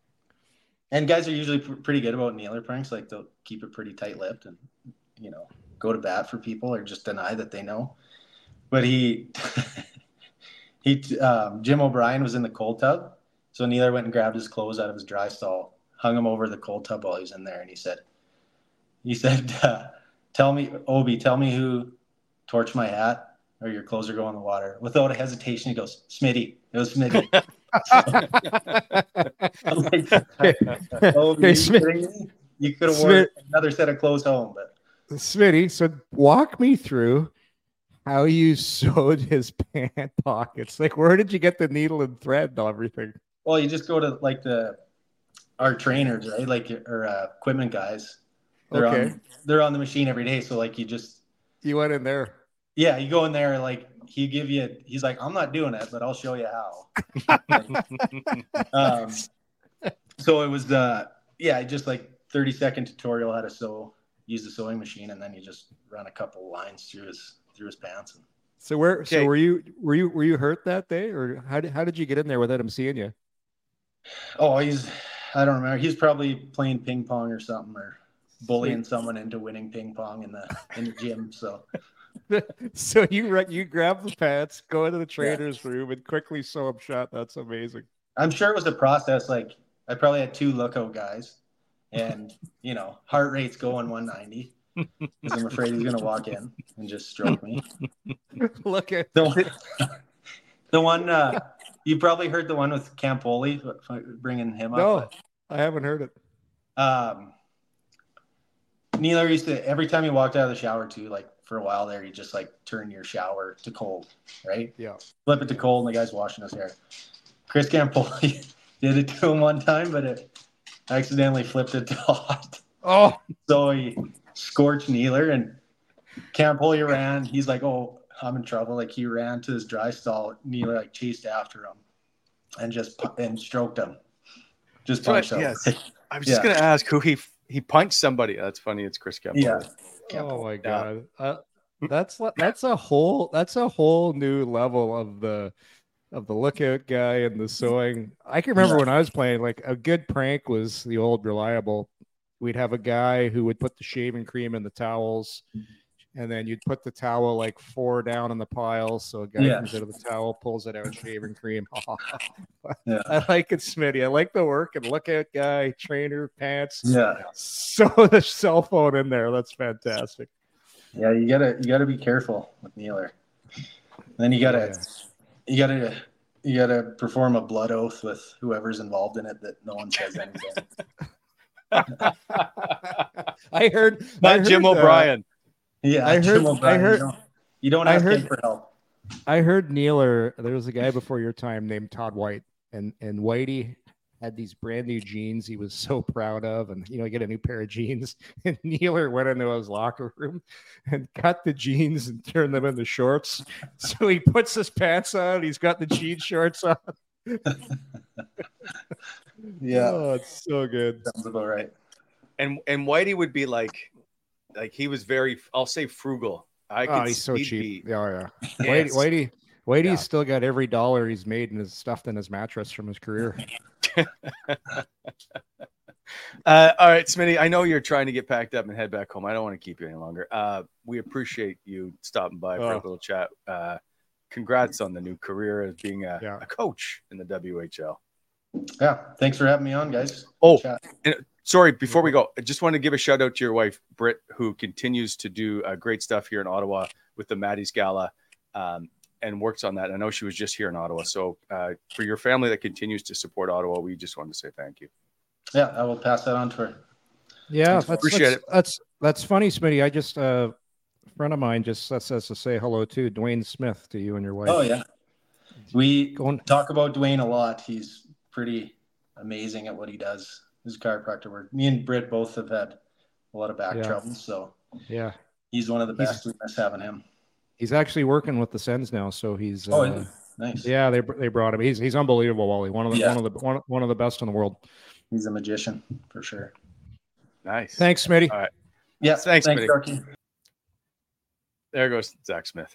And guys are usually pretty good about nailer pranks. They'll keep it pretty tight-lipped, and go to bat for people or just deny that they know. But Jim O'Brien was in the cold tub. So Neeler went and grabbed his clothes out of his dry stall, hung him over the cold tub while he was in there. And he said, tell me who torched my hat or your clothes are going in the water. Without a hesitation, he goes, Smitty. It was Smitty. I'm like, you could have worn another set of clothes home. But Smitty, so walk me through how you sewed his pant pockets. Like, where did you get the needle and thread and everything? Well, you just go to like our trainers, right? Like or equipment guys. They're on the machine every day. So like you went in there. Yeah, you go in there, like he's like, I'm not doing it, but I'll show you how. So it was just like 30-second tutorial how to use the sewing machine, and then you just run a couple lines through his pants. So were you hurt that day, or how did you get in there without him seeing you? Oh, I don't remember. He's probably playing ping pong or something, or bullying someone into winning ping pong in the gym. So you grab the pants, go into the trainer's room, and quickly sew them shut. That's amazing. I'm sure it was a process. Like I probably had 2 lookout guys, and heart rate's going 190 because I'm afraid he's gonna walk in and just stroke me. Look at the one. You probably heard the one with Campoli, bringing him up. No, I haven't heard it. Neeler used to, every time he walked out of the shower too, like for a while there, he'd just like turn your shower to cold, right? Yeah. Flip it to cold and the guy's washing his hair. Chris Campoli did it to him one time, but it accidentally flipped it to hot. Oh. So he scorched Neeler, and Campoli ran. He's like, oh, I'm in trouble. Like he ran to his dry stall. Neeler like chased after him and stroked him. Just punched him. Yes. I was just going to ask who he punched somebody. That's funny. It's Chris Campbell. Yeah. Oh my God. That's a whole new level of the lookout guy and the sewing. I can remember when I was playing, like a good prank was the old reliable. We'd have a guy who would put the shaving cream in the towels, and then you'd put the towel like 4 down in the pile. So a guy comes out of the towel, pulls it out, shaving cream. I like it, Smitty. I like the work and lookout guy, trainer, pants. Yeah. So the cell phone in there. That's fantastic. Yeah, you gotta be careful with Neeler. Then you gotta perform a blood oath with whoever's involved in it that no one says anything. I heard Jim O'Brien. Jim O'Brien. You don't ask him for help. I heard Neeler. There was a guy before your time named Todd White, and Whitey had these brand new jeans he was so proud of, and get a new pair of jeans. And Neeler went into his locker room and cut the jeans and turned them into shorts. So he puts his pants on. He's got the jean shorts on. Yeah, oh, it's so good. Sounds about right. And Whitey would be like he was very, I'll say, frugal. He's so cheap. Whitey's still got every dollar he's made and is stuffed in his mattress from his career. All right, Smitty, I know you're trying to get packed up and head back home. I don't want to keep you any longer. We appreciate you stopping by for a little chat. Congrats on the new career as being a coach in the WHL. Yeah, thanks for having me on, guys. And sorry, before we go, I just want to give a shout out to your wife, Britt, who continues to do great stuff here in Ottawa with the Maddie's Gala and works on that. I know she was just here in Ottawa. So for your family that continues to support Ottawa, we just wanted to say thank you. Yeah, I will pass that on to her. Yeah, appreciate it. That's funny, Smitty. I just a friend of mine just says to say hello to Dwayne Smith to you and your wife. Oh yeah, we talk about Dwayne a lot. He's pretty amazing at what he does. His chiropractor work. Me and Britt both have had a lot of back trouble, so yeah, he's one of the best. We miss having him. He's actually working with the Sens now, so he's nice. Yeah, they brought him. He's unbelievable, Wally. One of the best in the world. He's a magician for sure. Nice. Thanks, Smitty. All right. Yeah, thanks Smitty. Darky. There goes Zach Smith.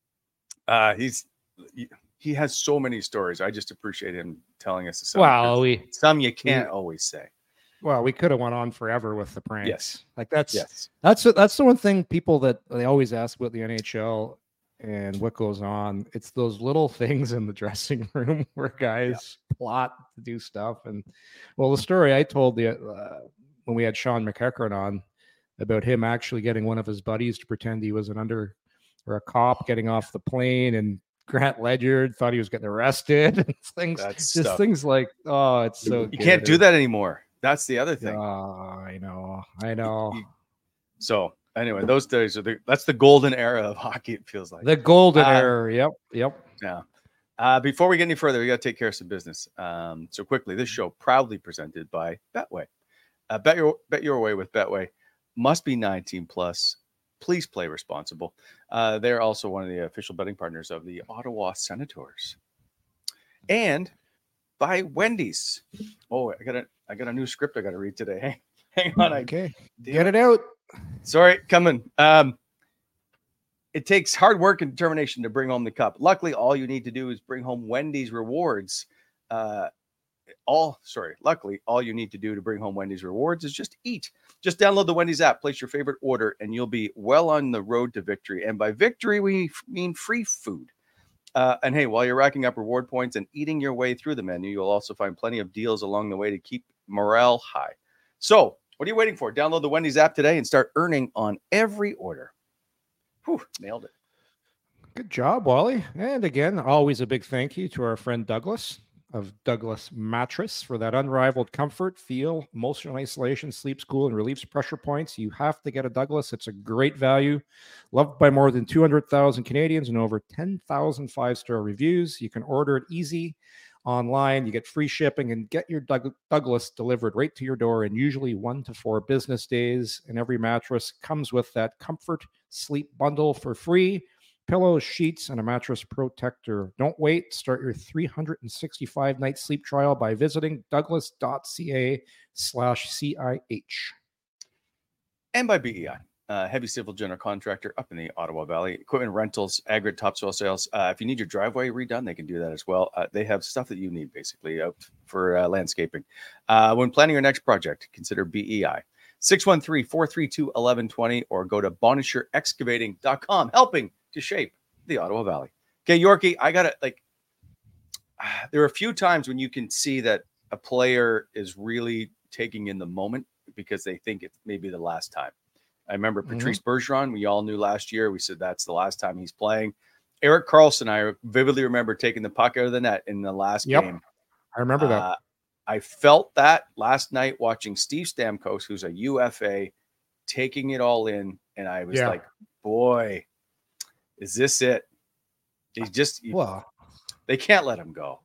He has so many stories. I just appreciate him telling us some. Well, some you can't always say. Well, we could have went on forever with the pranks. Yes. Like that's Yes. that's the one thing people that they always ask about the NHL and what goes on. It's those little things in the dressing room where guys plot to do stuff. And well, the story I told when we had Sean McEachern on about him actually getting one of his buddies to pretend he was a cop getting off the plane, and Grant Ledyard thought he was getting arrested. Things like, oh, it's so you can't do that anymore. That's the other thing. I know. So anyway, those days that's the golden era of hockey. It feels like the golden era. Yep. Yeah. Before we get any further, we got to take care of some business. So quickly, this show proudly presented by Betway. Bet your way with Betway. Must be 19 plus. Please play responsible. They're also one of the official betting partners of the Ottawa Senators. And by Wendy's. Oh, I got a new script I got to read today. Hang on. Okay. Get it out. Sorry, coming. It takes hard work and determination to bring home the cup. Luckily, all you need to do is bring home Wendy's rewards. Luckily, all you need to do to bring home Wendy's rewards is just eat. Just download the Wendy's app, place your favorite order, and you'll be well on the road to victory. And by victory, we mean free food. And hey, while you're racking up reward points and eating your way through the menu, you'll also find plenty of deals along the way to keep morale high. So what are you waiting for? Download the Wendy's app today and start earning on every order. Whew, nailed it. Good job, Wally. And again, always a big thank you to our friend Douglas of Douglas Mattress for that unrivaled comfort, feel, emotional isolation, sleeps cool, and relieves pressure points. You have to get a Douglas. It's a great value. Loved by more than 200,000 Canadians and over 10,000 five-star reviews. You can order it easy online. You get free shipping and get your Douglas delivered right to your door in usually 1 to 4 business days. And every mattress comes with that comfort sleep bundle for free. Pillows, sheets, and a mattress protector. Don't wait. Start your 365-night sleep trial by visiting douglas.ca/CIH. And by BEI, heavy civil general contractor up in the Ottawa Valley. Equipment rentals, aggregate, topsoil sales. If you need your driveway redone, they can do that as well. They have stuff that you need, basically, for landscaping. When planning your next project, consider BEI. 613-432-1120 or go to BonisherExcavating.com, helping to shape the Ottawa Valley. Okay, Yorkie, I got to there are a few times when you can see that a player is really taking in the moment because they think it may be the last time. I remember Patrice Bergeron. We all knew last year. We said that's the last time he's playing. Erik Karlsson, I vividly remember taking the puck out of the net in the last game. I remember that. I felt that last night watching Steve Stamkos, who's a UFA, taking it all in. And I was like, boy, is this it? He's just, they can't let him go.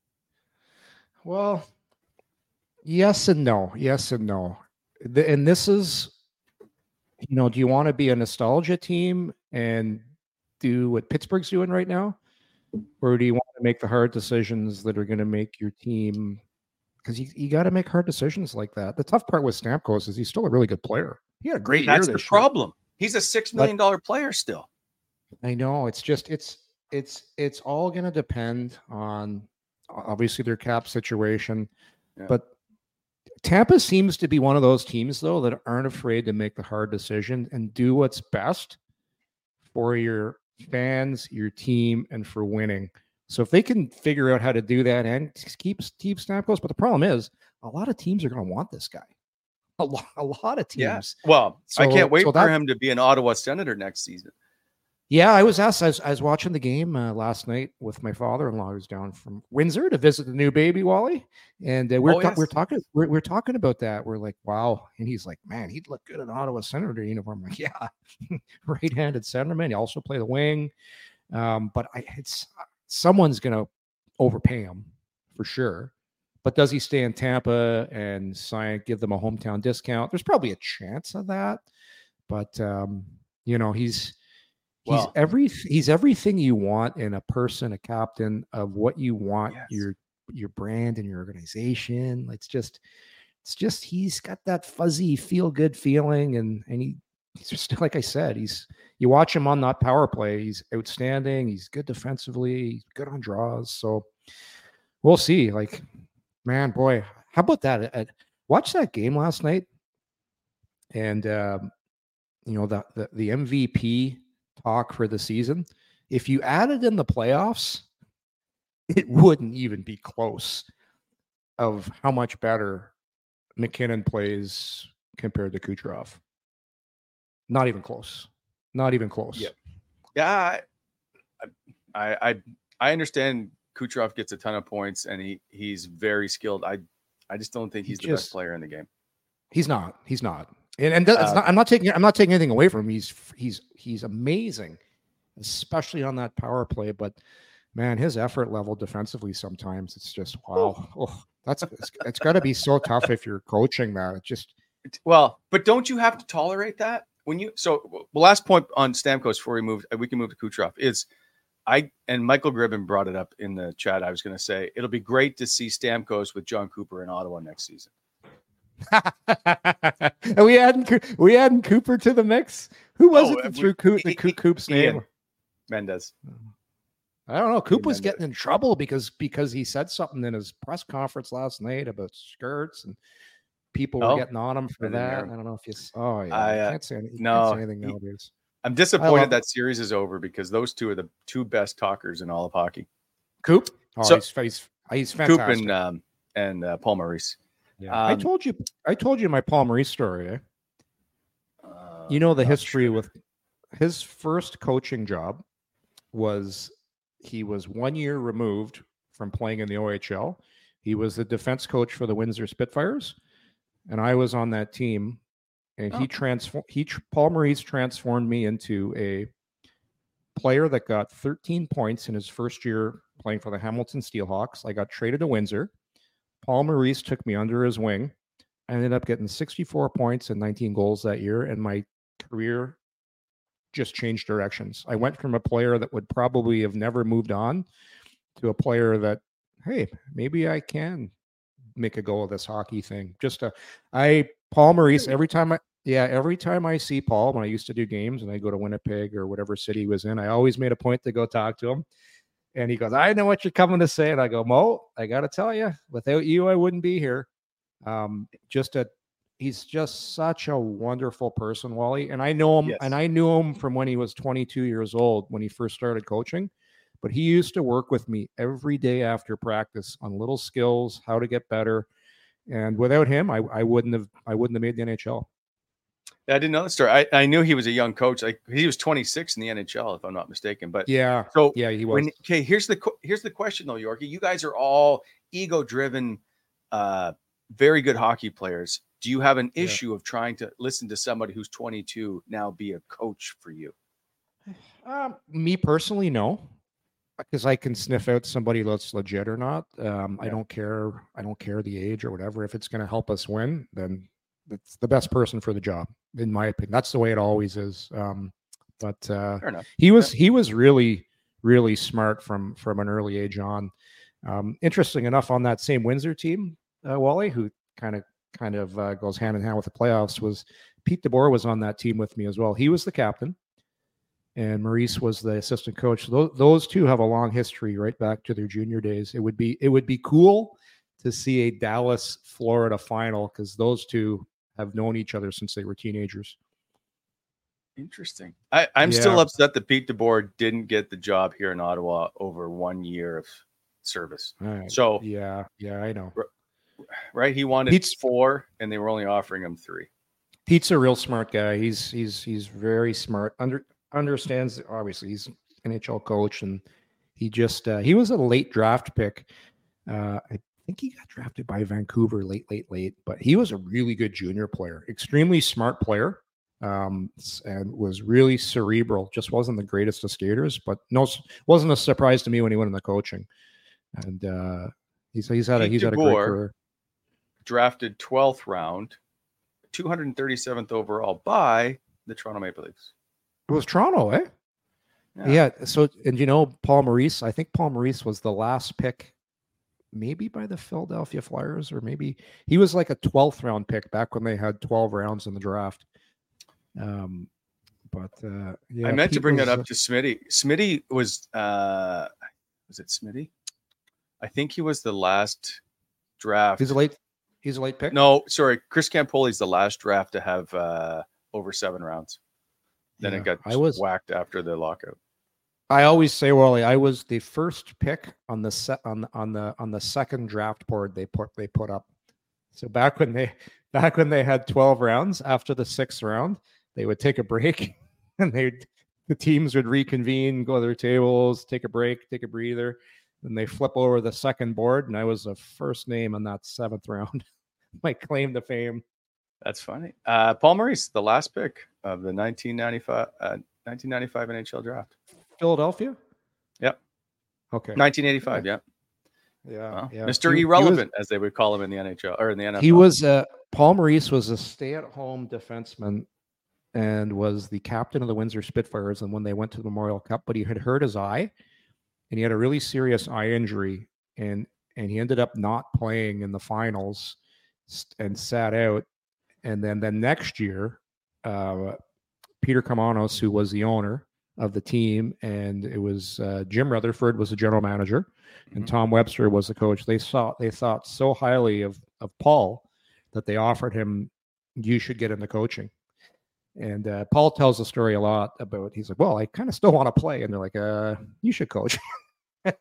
Well, yes and no. Yes and no. And this is, do you want to be a nostalgia team and do what Pittsburgh's doing right now? Or do you want to make the hard decisions that are going to make your team? Because you got to make hard decisions like that. The tough part with Stamkos is he's still a really good player. He had a great year this year. That's the problem. He's a $6 million player still. I know. It's just it's all going to depend on obviously their cap situation, but Tampa seems to be one of those teams though that aren't afraid to make the hard decision and do what's best for your fans, your team, and for winning. So if they can figure out how to do that and keep Steve Stamkos, but the problem is a lot of teams are going to want this guy. A lot of teams. Yeah. Well, I can't wait for him to be an Ottawa Senator next season. Yeah, I was asked. I was watching the game last night with my father-in-law, who's down from Windsor to visit the new baby Wally, and we're talking about that. We're like, wow, and he's like, man, he'd look good in an Ottawa Senator uniform. I'm like, yeah, right-handed centerman. He also play the wing, but someone's gonna overpay him for sure. But does he stay in Tampa and give them a hometown discount? There's probably a chance of that, but he's everything you want in a person, a captain, of what you want your brand and your organization. It's just he's got that fuzzy feel good feeling, and he's just, like I said, you watch him on that power play, he's outstanding. He's good defensively, he's good on draws. So we'll see. Like, man, boy, how about that? watch that game last night, and the MVP talk for the season. If you added in the playoffs, it wouldn't even be close of how much better McKinnon plays compared to Kucherov. Not even close. Not even close. Yeah. I understand Kucherov gets a ton of points and he's very skilled. I just don't think he's the best player in the game. He's not. And I'm not taking anything away from him. He's amazing, especially on that power play. But man, his effort level defensively sometimes it's just wow. Oh, it's got to be so tough if you're coaching that. It just but don't you have to tolerate that when you? So the last point on Stamkos before we can move to Kucherov is and Michael Gribben brought it up in the chat. I was going to say it'll be great to see Stamkos with John Cooper in Ottawa next season. we adding Cooper to the mix. Who was it that threw Coop's name? Mendes. I don't know. Coop was getting in trouble because he said something in his press conference last night about skirts and people were getting on him for that. I don't know if you. Oh yeah, I can't say anything nowadays. I'm disappointed that series is over because those two are the two best talkers in all of hockey. Coop, he's fantastic. Coop and Paul Maurice. Yeah, I told you my Paul Maurice story. Eh? You know the history with his first coaching job was he was 1 year removed from playing in the OHL. He was the defense coach for the Windsor Spitfires, and I was on that team. And Paul Maurice transformed me into a player that got 13 points in his first year playing for the Hamilton Steelhawks. I got traded to Windsor. Paul Maurice took me under his wing. I ended up getting 64 points and 19 goals that year, and my career just changed directions. I went from a player that would probably have never moved on to a player that, hey, maybe I can make a go of this hockey thing. Paul Maurice, every time I see Paul, when I used to do games and I go to Winnipeg or whatever city he was in, I always made a point to go talk to him. And he goes, I know what you're coming to say. And I go, Mo, I got to tell you, without you, I wouldn't be here. He's just such a wonderful person, Wally. And I know him, and I knew him from when he was 22 years old, when he first started coaching. But he used to work with me every day after practice on little skills, how to get better. And without him, I wouldn't have made the NHL. I didn't know the story. I knew he was a young coach. Like he was 26 in the NHL, if I'm not mistaken. But he was. Here's the question though, Yorkie. You guys are all ego-driven, very good hockey players. Do you have an issue of trying to listen to somebody who's 22 now be a coach for you? Me personally, no. Because I can sniff out somebody that's legit or not. I don't care the age or whatever. If it's going to help us win, then it's the best person for the job, in my opinion. That's the way it always is. But fair enough. He was really, really smart from an early age on. Interesting enough, on that same Windsor team, Wally, who kind of goes hand in hand with the playoffs, was Pete DeBoer was on that team with me as well. He was the captain. And Maurice was the assistant coach. Those two have a long history, right back to their junior days. It would be cool to see a Dallas, Florida final because those two have known each other since they were teenagers. Interesting. I'm still upset that Pete DeBoer didn't get the job here in Ottawa over 1 year of service. Right. So yeah, I know. Right, he wanted 4, and they were only offering him 3. Pete's a real smart guy. He's very smart. Understands, obviously he's an NHL coach, and he was a late draft pick. I think he got drafted by Vancouver late, but he was a really good junior player, extremely smart player, and was really cerebral. Just wasn't the greatest of skaters, but wasn't a surprise to me when he went into coaching. And he's had a great career. Drafted 12th round, 237th overall by the Toronto Maple Leafs. It was Toronto, eh? Yeah. So, and Paul Maurice, I think Paul Maurice was the last pick, maybe by the Philadelphia Flyers, or maybe he was like a 12th round pick back when they had 12 rounds in the draft. I meant to bring that up to Smitty. Smitty was it Smitty? I think he was the last draft. He's a late He's a late pick? No, sorry. Chris Campoli's the last draft to have over 7 rounds. Then it got whacked after the lockout. I always say, Wally, I was the first pick on the second draft board they put up. So back when they had 12 rounds, after the 6th round, they would take a break and the teams would reconvene, go to their tables, take a break, take a breather. Then they flip over the second board, and I was the first name in that 7th round. My claim to fame. That's funny. Paul Maurice, the last pick of the 1995 NHL draft. Philadelphia? Yep. Okay. 1985, yeah. Yeah. Mr. Irrelevant, as they would call him in the NHL or in the NFL. He was Paul Maurice was a stay-at-home defenseman and was the captain of the Windsor Spitfires. And when they went to the Memorial Cup, but he had hurt his eye, and he had a really serious eye injury, and he ended up not playing in the finals and sat out. And then the next year, Peter Kamanos, who was the owner of the team, and it was Jim Rutherford was the general manager, and Tom Webster was the coach. They thought so highly of Paul that they offered him, you should get into coaching. And Paul tells the story a lot about, he's like, well, I kind of still want to play. And they're like, you should coach. And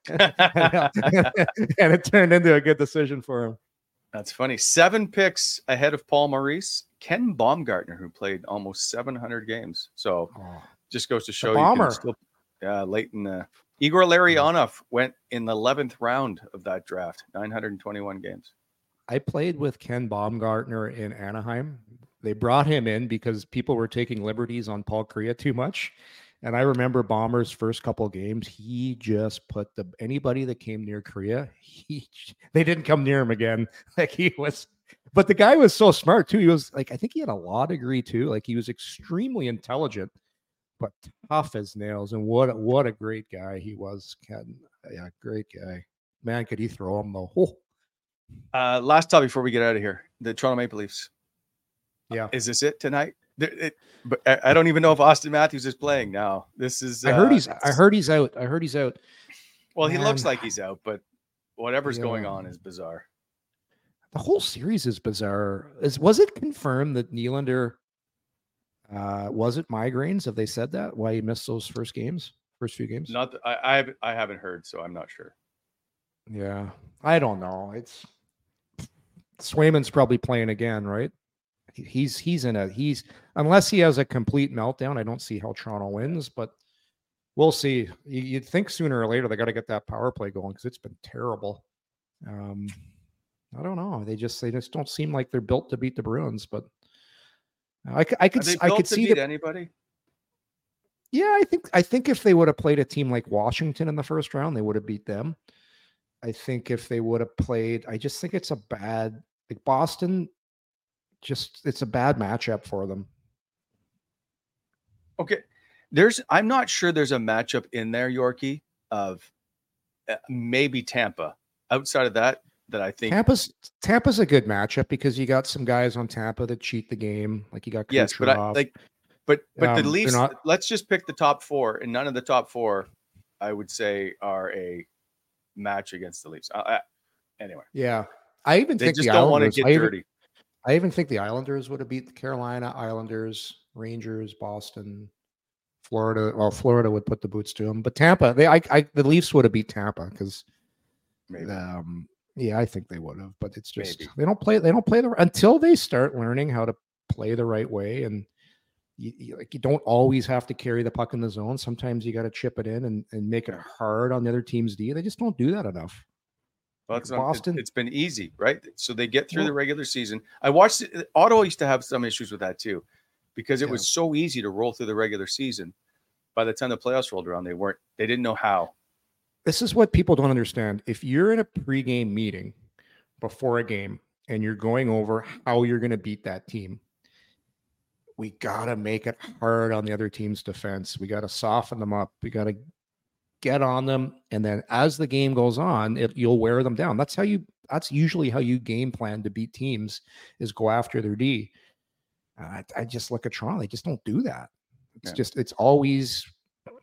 it turned into a good decision for him. That's funny. 7 picks ahead of Paul Maurice, Ken Baumgartner, who played almost 700 games. So just goes to show you can still, late in the Igor Larionov went in the 11th round of that draft, 921 games. I played with Ken Baumgartner in Anaheim. They brought him in because people were taking liberties on Paul Kariya too much. And I remember Bomber's first couple of games, he just put anybody that came near Kariya, they didn't come near him again. Like he was, but the guy was so smart too. He was like, I think he had a law degree too. Like he was extremely intelligent, but tough as nails. And what a great guy he was, Ken. Yeah, great guy. Man, could he throw him though? Oh. Last time before we get out of here, the Toronto Maple Leafs. Yeah. Is this it tonight? But I don't even know if Austin Matthews is playing now. This is. I heard he's out. Well, he looks like he's out, but whatever's going on is bizarre. The whole series is bizarre. Was it confirmed that Nylander was it migraines? Have they said that? Why he missed those first few games? Not that, I haven't heard, so I'm not sure. Yeah, I don't know. It's Swayman's probably playing again, right? He's unless he has a complete meltdown, I don't see how Toronto wins, but we'll see. You'd think sooner or later they got to get that power play going because it's been terrible. I don't know. They just don't seem like they're built to beat the Bruins, but I could see beat anybody. Yeah, I think if they would have played a team like Washington in the first round, they would have beat them. I think if they would have played, I just think it's a bad, like Boston. It's a bad matchup for them. Okay. I'm not sure there's a matchup in there, Yorkie, of maybe Tampa. Outside of that I think Tampa's a good matchup because you got some guys on Tampa that cheat the game. Like you got Kucherov. Yes, but the Leafs, let's just pick the top 4, and none of the top 4, I would say, are a match against the Leafs. Anyway. Yeah. I even think they just don't want to get dirty. I even think the Islanders would have beat the Carolina, Islanders, Rangers, Boston, Florida. Well, Florida would put the boots to them, but Tampa, the Leafs would have beat Tampa because, I think they would have. But it's just they don't play until they start learning how to play the right way, and you don't always have to carry the puck in the zone. Sometimes you got to chip it in and make it hard on the other team's D. They just don't do that enough. Well, Boston, it's been easy, right? So they get through the regular season. I watched it. Ottawa used to have some issues with that too, because it was so easy to roll through the regular season. By the time the playoffs rolled around, they didn't know how. This is what people don't understand. If you're in a pregame meeting before a game and you're going over how you're going to beat that team, we got to make it hard on the other team's defense. We got to soften them up. We got to get on them, and then as the game goes on, you'll wear them down. That's usually how you game plan to beat teams, is go after their D. I just look at Toronto; they just don't do that. It's always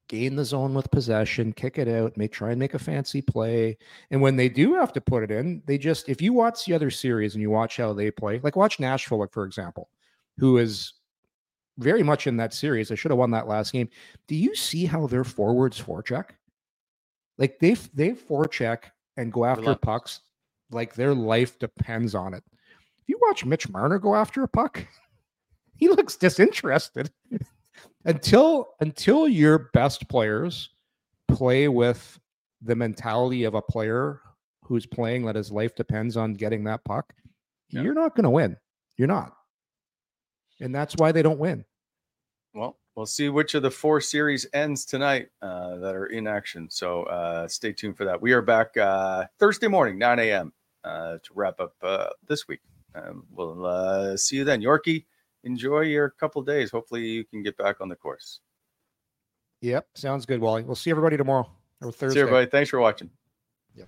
gain the zone with possession, kick it out, try and make a fancy play. And when they do have to put it in, they just, if you watch the other series and you watch how they play, like watch Nashville, like, for example, who is very much in that series. They should have won that last game. Do you see how their forwards forecheck? Like they forecheck and go after pucks like their life depends on it. If you watch Mitch Marner go after a puck, he looks disinterested. Until your best players play with the mentality of a player who's playing that his life depends on getting that puck, you're not going to win. You're not. And that's why they don't win. Well, we'll see which of the 4 series ends tonight that are in action. So stay tuned for that. We are back Thursday morning, 9 a.m. To wrap up this week. We'll see you then. Yorkie, enjoy your couple of days. Hopefully you can get back on the course. Yep. Sounds good, Wally. We'll see everybody tomorrow or Thursday. See everybody. Thanks for watching. Yep.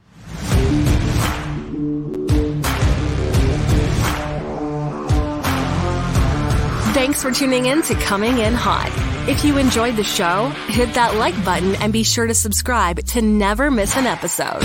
Thanks for tuning in to Coming In Hot. If you enjoyed the show, hit that like button and be sure to subscribe to never miss an episode.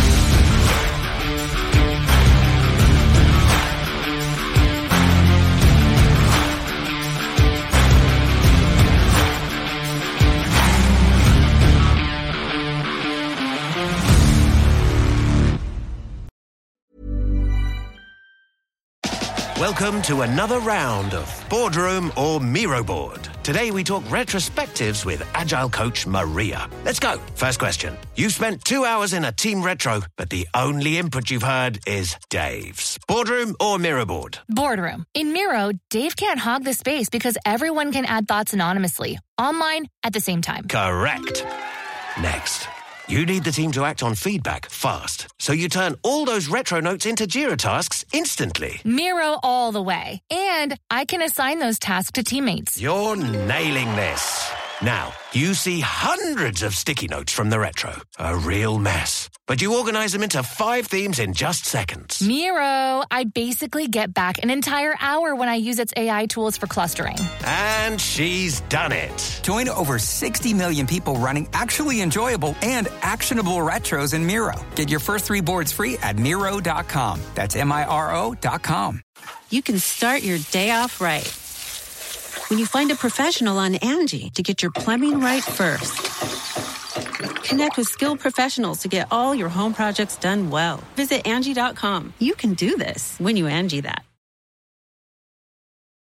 Welcome to another round of Boardroom or Miro Board. Today we talk retrospectives with Agile coach Maria. Let's go. First question. You've spent 2 hours in a team retro, but the only input you've heard is Dave's. Boardroom or Miro Board? Boardroom. In Miro, Dave can't hog the space because everyone can add thoughts anonymously, online, at the same time. Correct. Next. You need the team to act on feedback fast, so you turn all those retro notes into Jira tasks instantly. Miro all the way. And I can assign those tasks to teammates. You're nailing this. Now, you see hundreds of sticky notes from the retro. A real mess. But you organize them into 5 themes in just seconds. Miro, I basically get back an entire hour when I use its AI tools for clustering. And she's done it. Join over 60 million people running actually enjoyable and actionable retros in Miro. Get your first 3 boards free at Miro.com. That's Miro.com. You can start your day off right when you find a professional on Angie to get your plumbing right first. Connect with skilled professionals to get all your home projects done well. Visit Angie.com. You can do this when you Angie that.